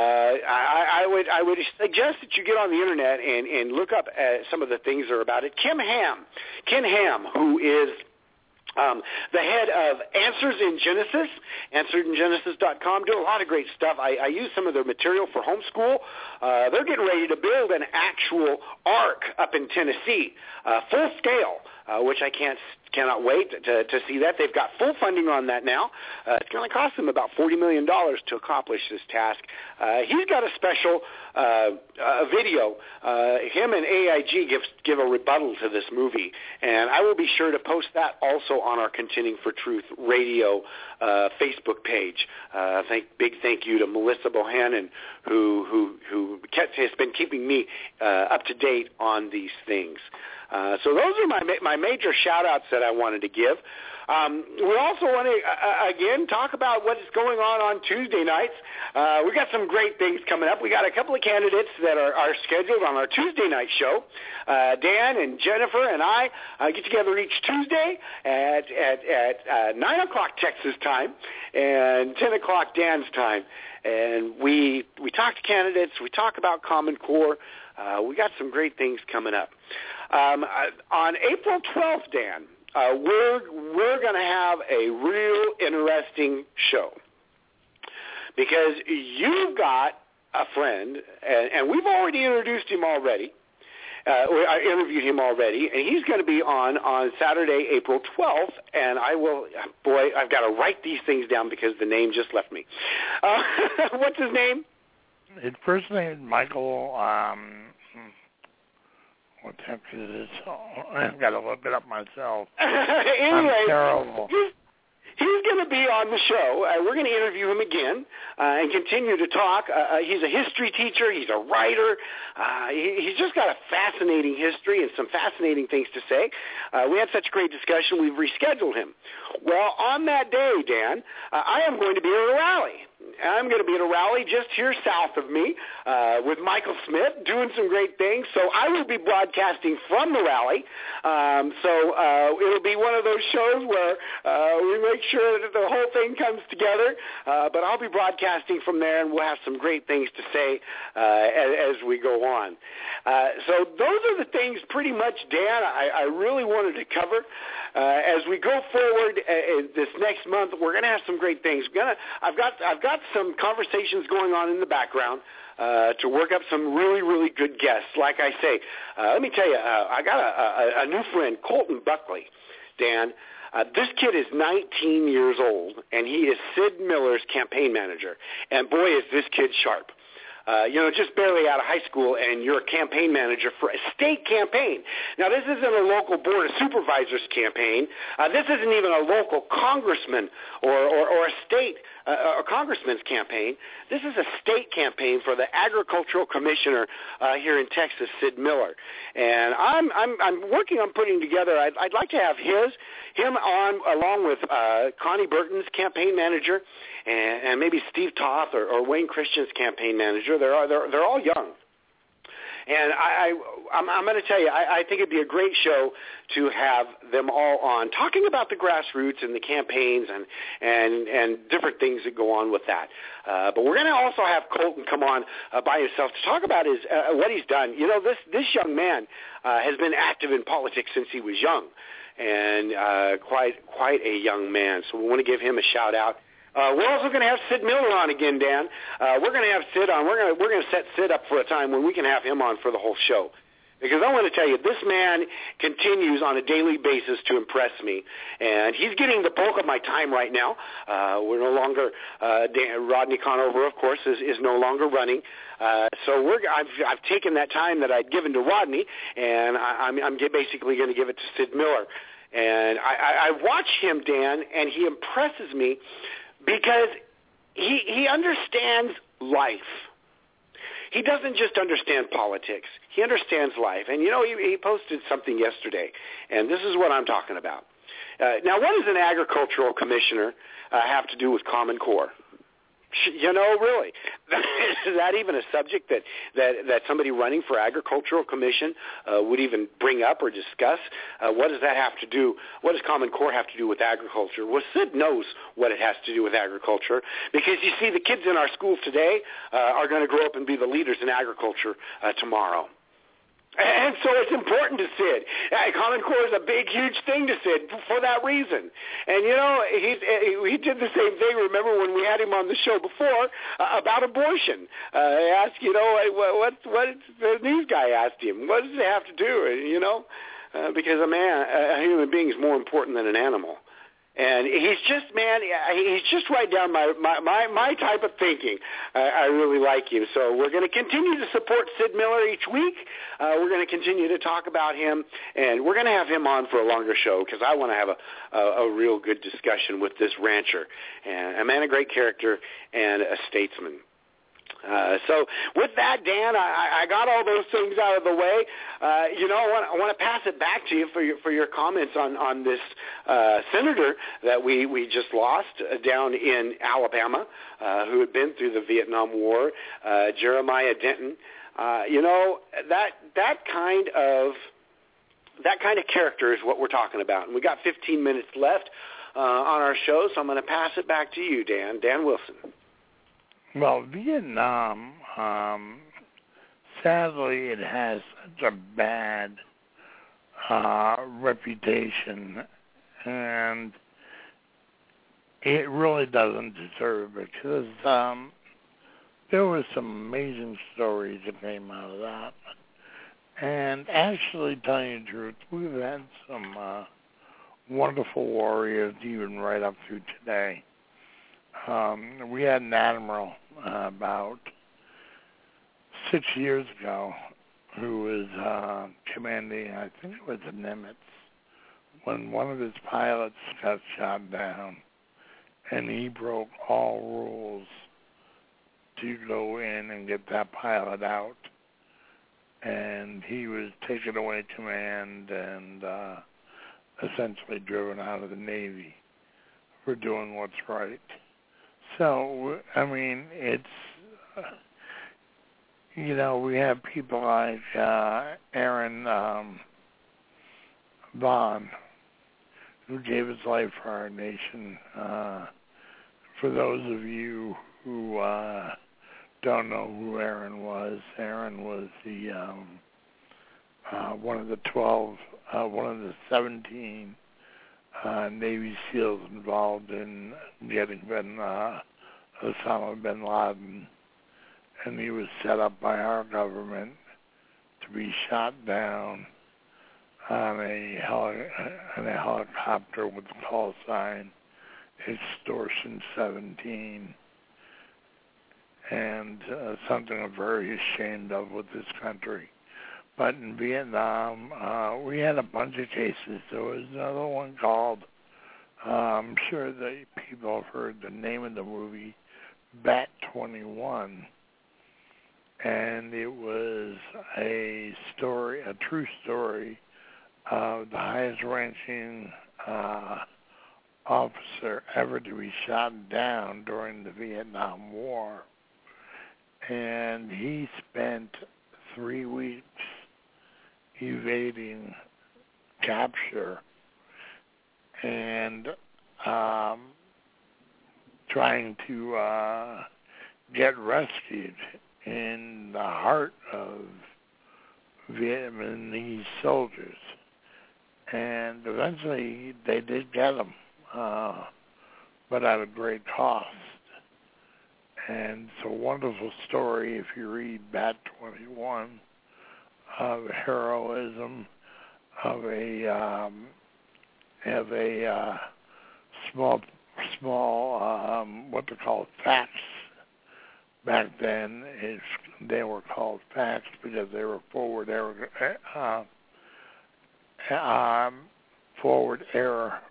Speaker 3: I would suggest that you get on the internet and look up some of the things that are about it. Ken Ham, who is the head of Answers in Genesis, answersingenesis.com, do a lot of great stuff. I use some of their material for homeschool. They're getting ready to build an actual ark up in Tennessee, full scale, which I cannot wait to see that. They've got full funding on that now. It's going to cost them about $40 million to accomplish this task. He's got a special video. Him and AIG give a rebuttal to this movie, and I will be sure to post that also on our Contending for Truth Radio Facebook page. Big thank you to Melissa Bohannon, who has been keeping me up to date on these things. So those are my major shout-outs that I wanted to give. We also want to, again, talk about what is going on Tuesday nights. We got some great things coming up. We got a couple of candidates that are scheduled on our Tuesday night show. Dan and Jennifer and I get together each Tuesday at 9 o'clock Texas time and 10 o'clock Dan's time. And we talk to candidates. We talk about Common Core. We got some great things coming up. On April 12th, Dan, we're going to have a real interesting show because you've got a friend, and we've already introduced him already. I interviewed him already, and he's going to be on Saturday, April 12th, and I've got to write these things down because the name just left me. What's his name?
Speaker 4: His first name is Michael, what the heck is this? I've got to look it up myself.
Speaker 3: Anyway,
Speaker 4: I'm terrible.
Speaker 3: He's going to be on the show. We're going to interview him again and continue to talk. He's a history teacher. He's a writer. He's just got a fascinating history and some fascinating things to say. We had such a great discussion, we've rescheduled him. Well, on that day, Dan, I am going to be at a rally. I'm going to be at a rally just here south of me with Michael Smith doing some great things. So I will be broadcasting from the rally. It'll be one of those shows where we make sure that the whole thing comes together. But I'll be broadcasting from there, and we'll have some great things to say as we go on. So those are the things pretty much, Dan, I really wanted to cover. As we go forward this next month, we're going to have some great things. I've got some conversations going on in the background to work up some really, really good guests. Like I say, let me tell you, I got a new friend, Colton Buckley, Dan. This kid is 19 years old, and he is Sid Miller's campaign manager. And boy, is this kid sharp. Just barely out of high school, and you're a campaign manager for a state campaign. Now, this isn't a local board of supervisors campaign. This isn't even a local congressman or a state a congressman's campaign. This is a state campaign for the agricultural commissioner here in Texas, Sid Miller. And I'm working on putting together. I'd like to have him on along with Connie Burton's campaign manager, and maybe Steve Toth or Wayne Christian's campaign manager. They're all young. And I'm going to tell you, I think it'd be a great show to have them all on, talking about the grassroots and the campaigns and different things that go on with that. But we're going to also have Colton come on by himself to talk about what he's done. This young man has been active in politics since he was young, and quite a young man. So we want to give him a shout out. We're also going to have Sid Miller on again, Dan. We're going to have Sid on. We're going to set Sid up for a time when we can have him on for the whole show. Because I want to tell you, this man continues on a daily basis to impress me. And he's getting the bulk of my time right now. We're no longer, Rodney Conover, of course, is no longer running. So I've taken that time that I'd given to Rodney, and I'm basically going to give it to Sid Miller. And I watch him, Dan, and he impresses me because he understands life. He doesn't just understand politics. He understands life. And, he posted something yesterday, and this is what I'm talking about. Now, what does an agricultural commissioner have to do with Common Core? Really, is that even a subject that somebody running for agricultural commission would even bring up or discuss? What does that have to do? What does Common Core have to do with agriculture? Well, Sid knows what it has to do with agriculture because, you see, the kids in our schools today are going to grow up and be the leaders in agriculture tomorrow. And so it's important to Sid. Common Core is a big, huge thing to Sid for that reason. And, you know, he did the same thing. Remember when we had him on the show before about abortion? I asked, you know, what the news guy asked him, what does it have to do, you know? Because a human being is more important than an animal. And he's just right down my type of thinking. I really like him. So we're going to continue to support Sid Miller each week. We're going to continue to talk about him, and we're going to have him on for a longer show because I want to have a real good discussion with this rancher, and a man of great character and a statesman. So with that, Dan, I got all those things out of the way. You know, I want to pass it back to you for your comments on this senator that we just lost down in Alabama, who had been through the Vietnam War, Jeremiah Denton. You know, that kind of character is what we're talking about, and we got 15 minutes left on our show, so I'm going to pass it back to you, Dan Wilson.
Speaker 4: Well, Vietnam, sadly, it has such a bad reputation, and it really doesn't deserve it, because there were some amazing stories that came out of that. And actually, telling you the truth, we've had some wonderful warriors even right up through today. We had an admiral about 6 years ago who was commanding, I think it was the Nimitz, when one of his pilots got shot down, and he broke all rules to go in and get that pilot out, and he was taken away command and essentially driven out of the Navy for doing what's right. So, I mean, it's, you know, we have people like Aaron Vaughn, who gave his life for our nation. For those of you who don't know who Aaron was the one of the 17 Navy SEALs involved in getting Osama bin Laden, and he was set up by our government to be shot down on a helicopter with the call sign Extortion 17, and something I'm very ashamed of with this country. But in Vietnam, we had a bunch of cases. There was another one called, I'm sure that people have heard the name of the movie, Bat 21. And it was a true story of the highest ranking officer ever to be shot down during the Vietnam War. And he spent 3 weeks evading capture and trying to get rescued in the heart of Vietnamese soldiers. And eventually they did get him, but at a great cost. And it's a wonderful story if you read Bat 21, of heroism of a small what they call facts. Back then, they were called facts because they were forward air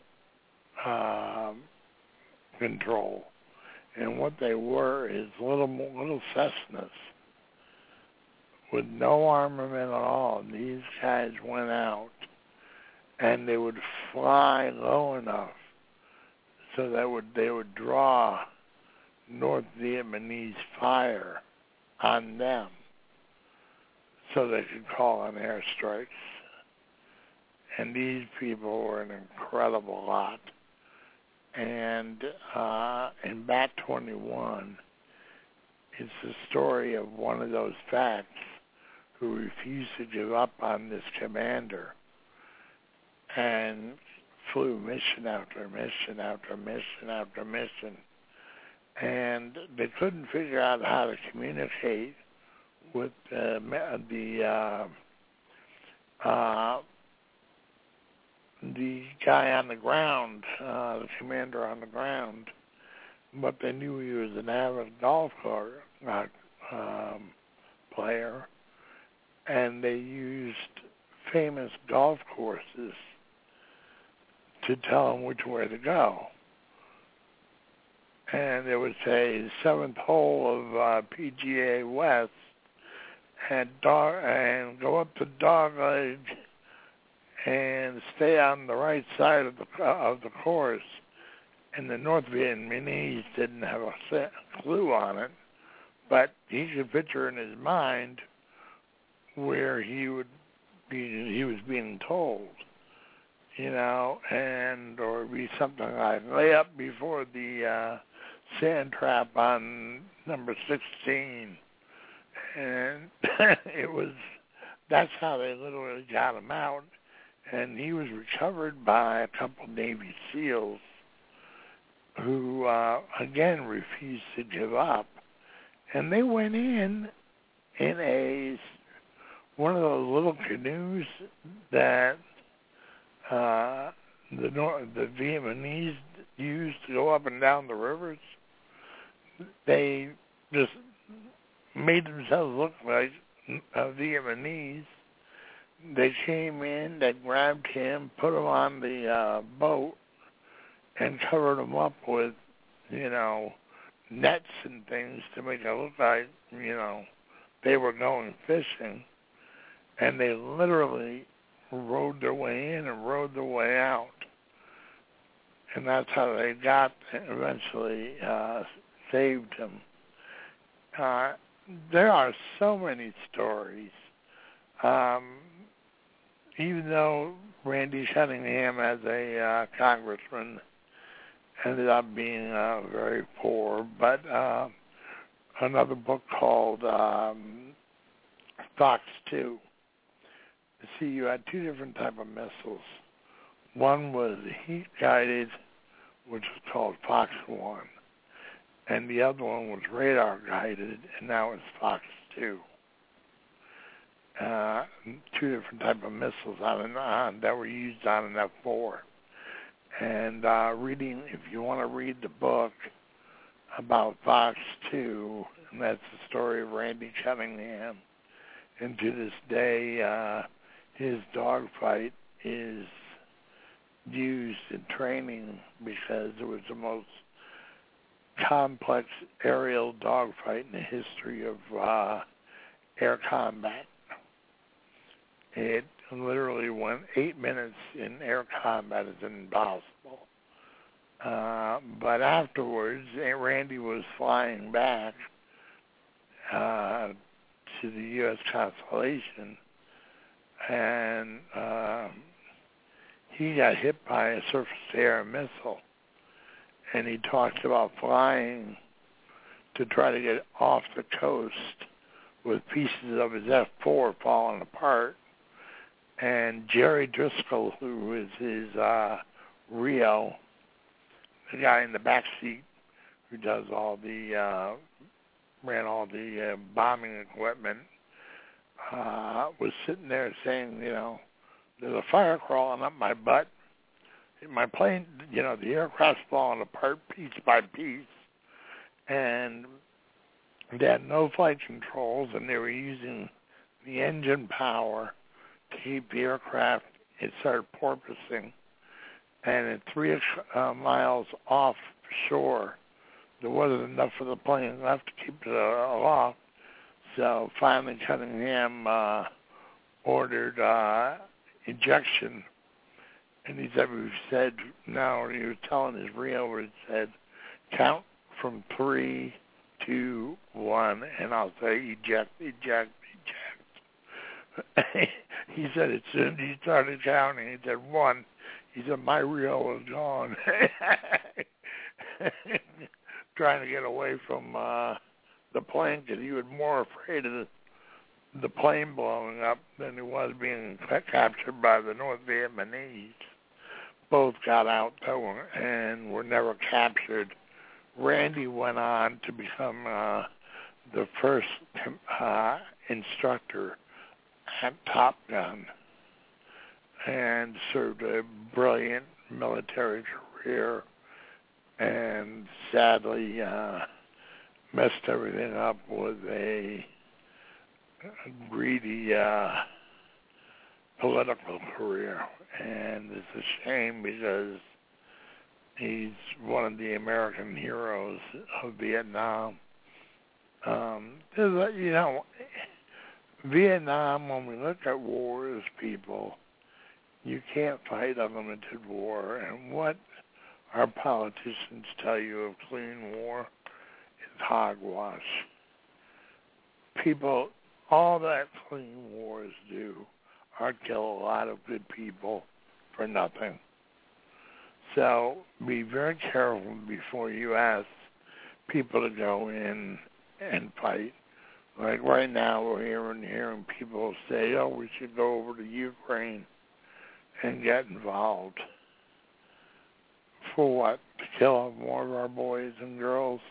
Speaker 4: control, and what they were is little Cessnas with no armament at all. And these guys went out, and they would fly low enough so that they would draw North Vietnamese fire on them so they could call on airstrikes. And these people were an incredible lot. And in Bat 21, it's the story of one of those facts who refused to give up on this commander and flew mission after mission after mission after mission. And they couldn't figure out how to communicate with the guy on the ground, the commander on the ground, but they knew he was an avid golf player, and they used famous golf courses to tell him which way to go. And there was a 7th hole of PGA West, and go up to Dogleg and stay on the right side of the course. And the North Vietnamese didn't have a clue on it, but he could picture in his mind where he was being told, and or be something like lay up before the sand trap on number 16, and that's how they literally got him out. And he was recovered by a couple Navy SEALs who again refused to give up, and they went in one of those little canoes that the Vietnamese used to go up and down the rivers. They just made themselves look like Vietnamese. They came in, they grabbed him, put him on the boat, and covered him up with, nets and things to make it look like, they were going fishing. And they literally rowed their way in and rowed their way out. And that's how they eventually saved him. There are so many stories. Even though Randy Cunningham, as a congressman, ended up being very poor, but another book called Fox 2. See, you had two different type of missiles. One was heat-guided, which was called Fox 1, and the other one was radar-guided, and now it's Fox 2. Two different type of missiles that were used on an F-4. And if you want to read the book about Fox 2, and that's the story of Randy Cunningham, and to this day, his dogfight is used in training because it was the most complex aerial dogfight in the history of air combat. It literally went 8 minutes in air combat is impossible. But afterwards, Randy was flying back to the U.S. Constellation, and he got hit by a surface-to-air missile. And he talked about flying to try to get off the coast with pieces of his F-4 falling apart. And Jerry Driscoll, who is his Rio, the guy in the back seat who does ran all the bombing equipment, was sitting there saying, there's a fire crawling up my butt. My plane, the aircraft's falling apart piece by piece, and they had no flight controls, and they were using the engine power to keep the aircraft. It started porpoising, and at 3 miles offshore, there wasn't enough of the plane left to keep it aloft. So finally, Cunningham ordered ejection, and he said, he was telling his Rio, he said, count from 3, 2, 1, and I'll say eject. He said as soon as he started counting, he said 1. He said my Rio was gone. Trying to get away from the plane because he was more afraid of the plane blowing up than he was being captured by the North Vietnamese. Both got out, though, and were never captured. Randy went on to become the first instructor at Top Gun and served a brilliant military career, and sadly messed everything up with a greedy political career. And it's a shame because he's one of the American heroes of Vietnam. Vietnam, when we look at wars, people, you can't fight unlimited war. And what our politicians tell you of clean war is hogwash. People, all that clean wars do are kill a lot of good people for nothing. So be very careful before you ask people to go in and fight. Like right now we're hearing people say, oh, we should go over to Ukraine and get involved. For what? To kill more of our boys and girls?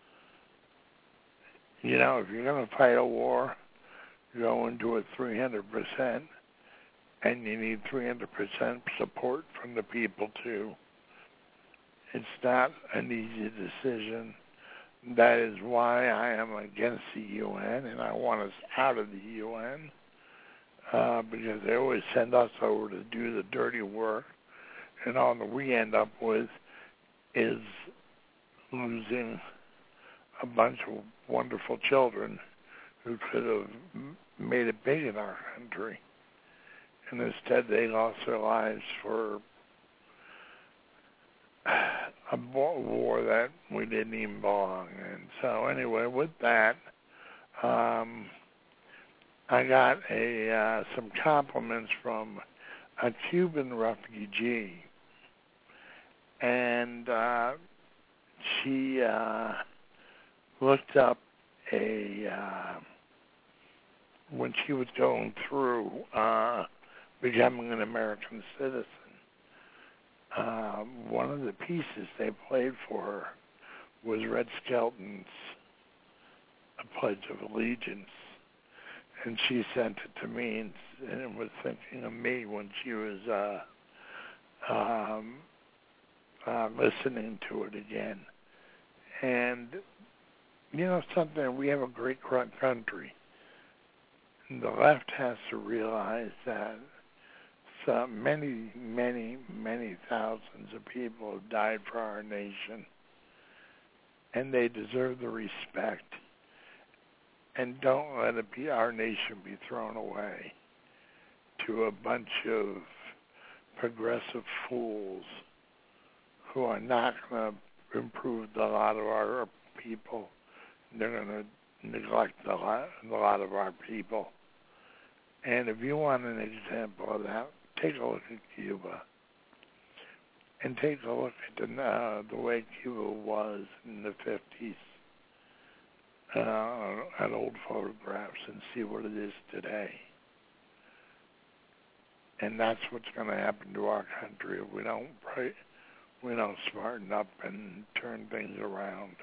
Speaker 4: You know, if you're going to fight a war, go into it 300%, and you need 300% support from the people too. It's not an easy decision. That is why I am against the UN, and I want us out of the UN, because they always send us over to do the dirty work, and all that we end up with is losing a bunch of wonderful children who could have made it big in our country. And instead they lost their lives for a war that we didn't even belong in. So anyway, with that, I got some compliments from a Cuban refugee, and she looked up when she was going through becoming an American citizen, one of the pieces they played for her was Red Skelton's A Pledge of Allegiance. And she sent it to me and was thinking of me when she was listening to it again. And, you know something, we have a great country. And the left has to realize that many, many, many thousands of people have died for our nation, and they deserve the respect. And don't let it be our nation be thrown away to a bunch of progressive fools who are not going to improve the lot of our people. They're going to neglect the lot of our people. And if you want an example of that, take a look at Cuba. And take a look at the way Cuba was in the 50s. At old photographs and see what it is today. And that's what's going to happen to our country if we don't smarten up and turn things around.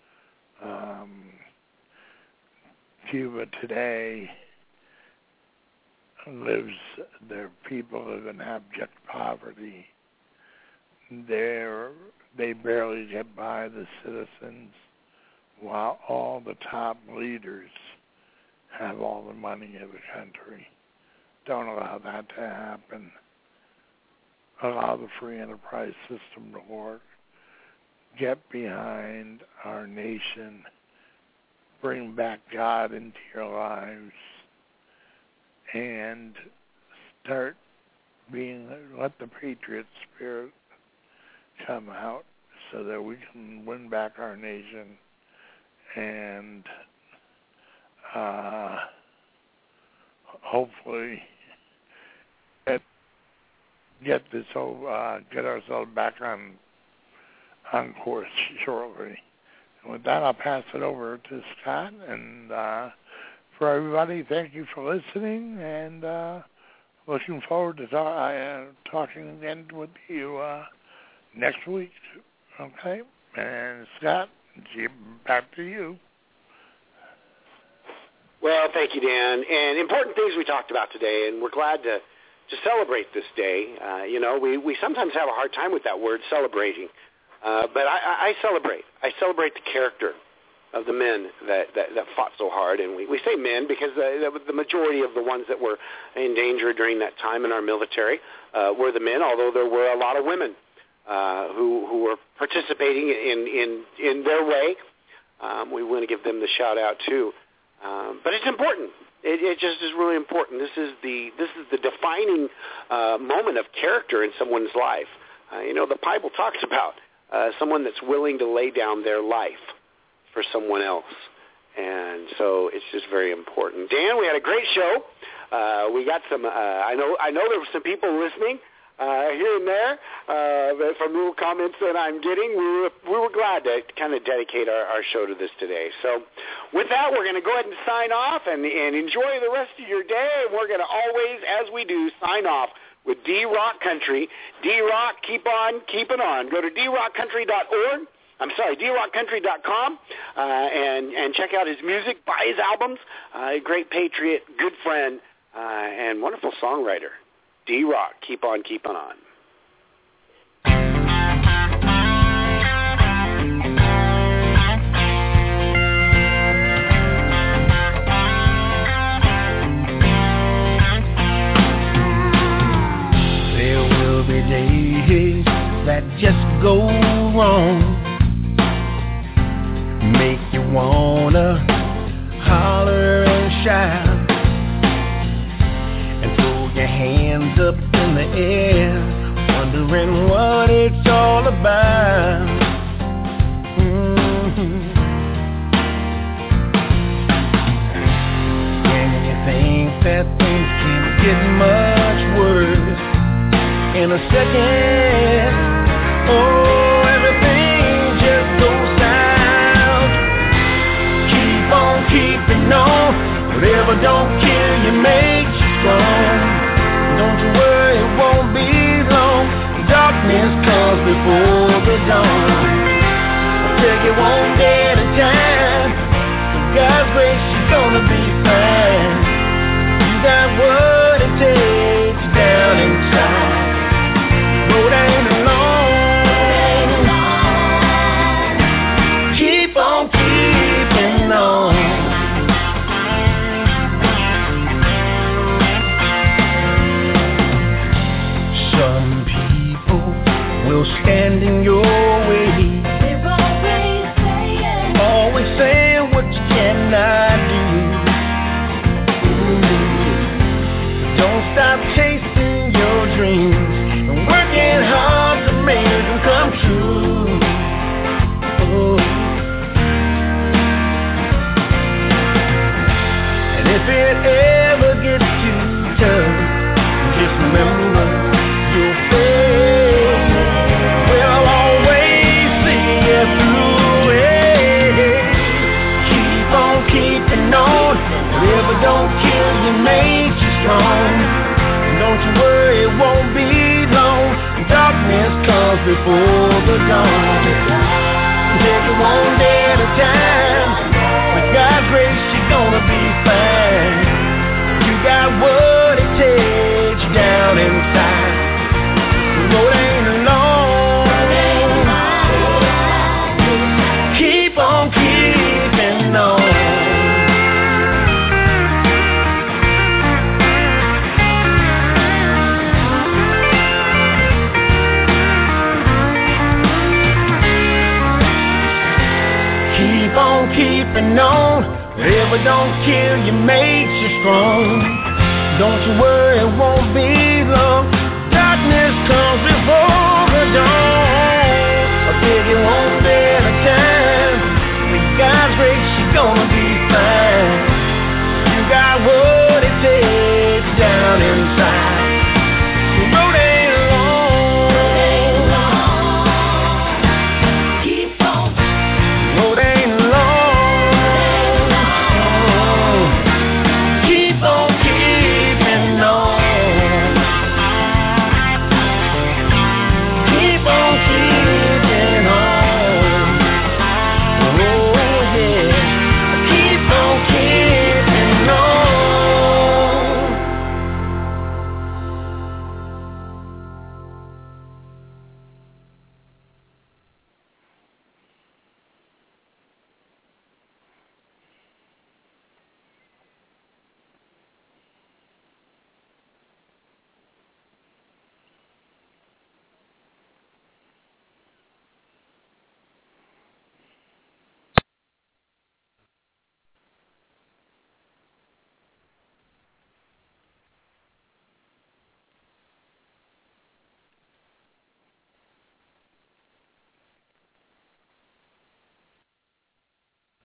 Speaker 4: Cuba today their people live in abject poverty. They barely get by the citizens, while all the top leaders have all the money of the country. Don't allow that to happen. Allow the free enterprise system to work. Get behind our nation. Bring back God into your lives. And let the patriot spirit come out so that we can win back our nation and hopefully get ourselves back on course shortly. And with that, I'll pass it over to Scott, and for everybody, thank you for listening, and looking forward to talking again with you next week. Okay? And Scott, back to you.
Speaker 3: Well, thank you, Dan. And important things we talked about today, and we're glad to celebrate this day. We sometimes have a hard time with that word, celebrating. But I celebrate. I celebrate the character of the men that fought so hard. And we say men because the majority of the ones that were in danger during that time in our military were the men, although there were a lot of women who were participating in their way. We want to give them the shout out too. But it's important. It just is really important. This is the defining moment of character in someone's life. The Bible talks about someone that's willing to lay down their life for someone else. And so it's just very important. Dan, we had a great show. We got some, I know there were some people listening here and there from little comments that I'm getting. We were glad to kind of dedicate our show to this today. So with that, we're going to go ahead and sign off and enjoy the rest of your day. And we're going to always, as we do, sign off with D-Rock Country. D-Rock, keep on keeping on. Go to drockcountry.org. drockcountry.com and check out his music, buy his albums. A great patriot, good friend, and wonderful songwriter. D-Rock, keep on keeping on.
Speaker 5: There will be days that just go wrong, make you wanna holler and shout and throw your hands up in the air, wondering what it's all about. Can you think that things can get much worse in a second? Oh, everything just goes south. Keep on keeping on. Whatever don't kill you makes you strong. Don't you worry, it won't be long. Darkness comes before the dawn. I'll take it one day at a time. With God's grace, you're gonna be fine. You got what it takes down inside. Road ain't alone. Keep on keeping on. Some people will stand in your way. They're always saying what you cannot do. Don't stop chasing your dreams and working hard to make them come true. Oh. And if it ever gets too tough, just remember you'll fail. Well, I'll always see you through it. Keep on keeping on. Whatever don't kill you makes you strong. Don't you worry, it won't be long. Darkness comes before the dawn. Take it one day at a time. With God's grace, you're gonna be fine. You got what it takes down inside. The road ain't alone. Keep on keeping on. Keep on keeping on. Whatever don't kill you makes you strong. Don't you worry, it won't be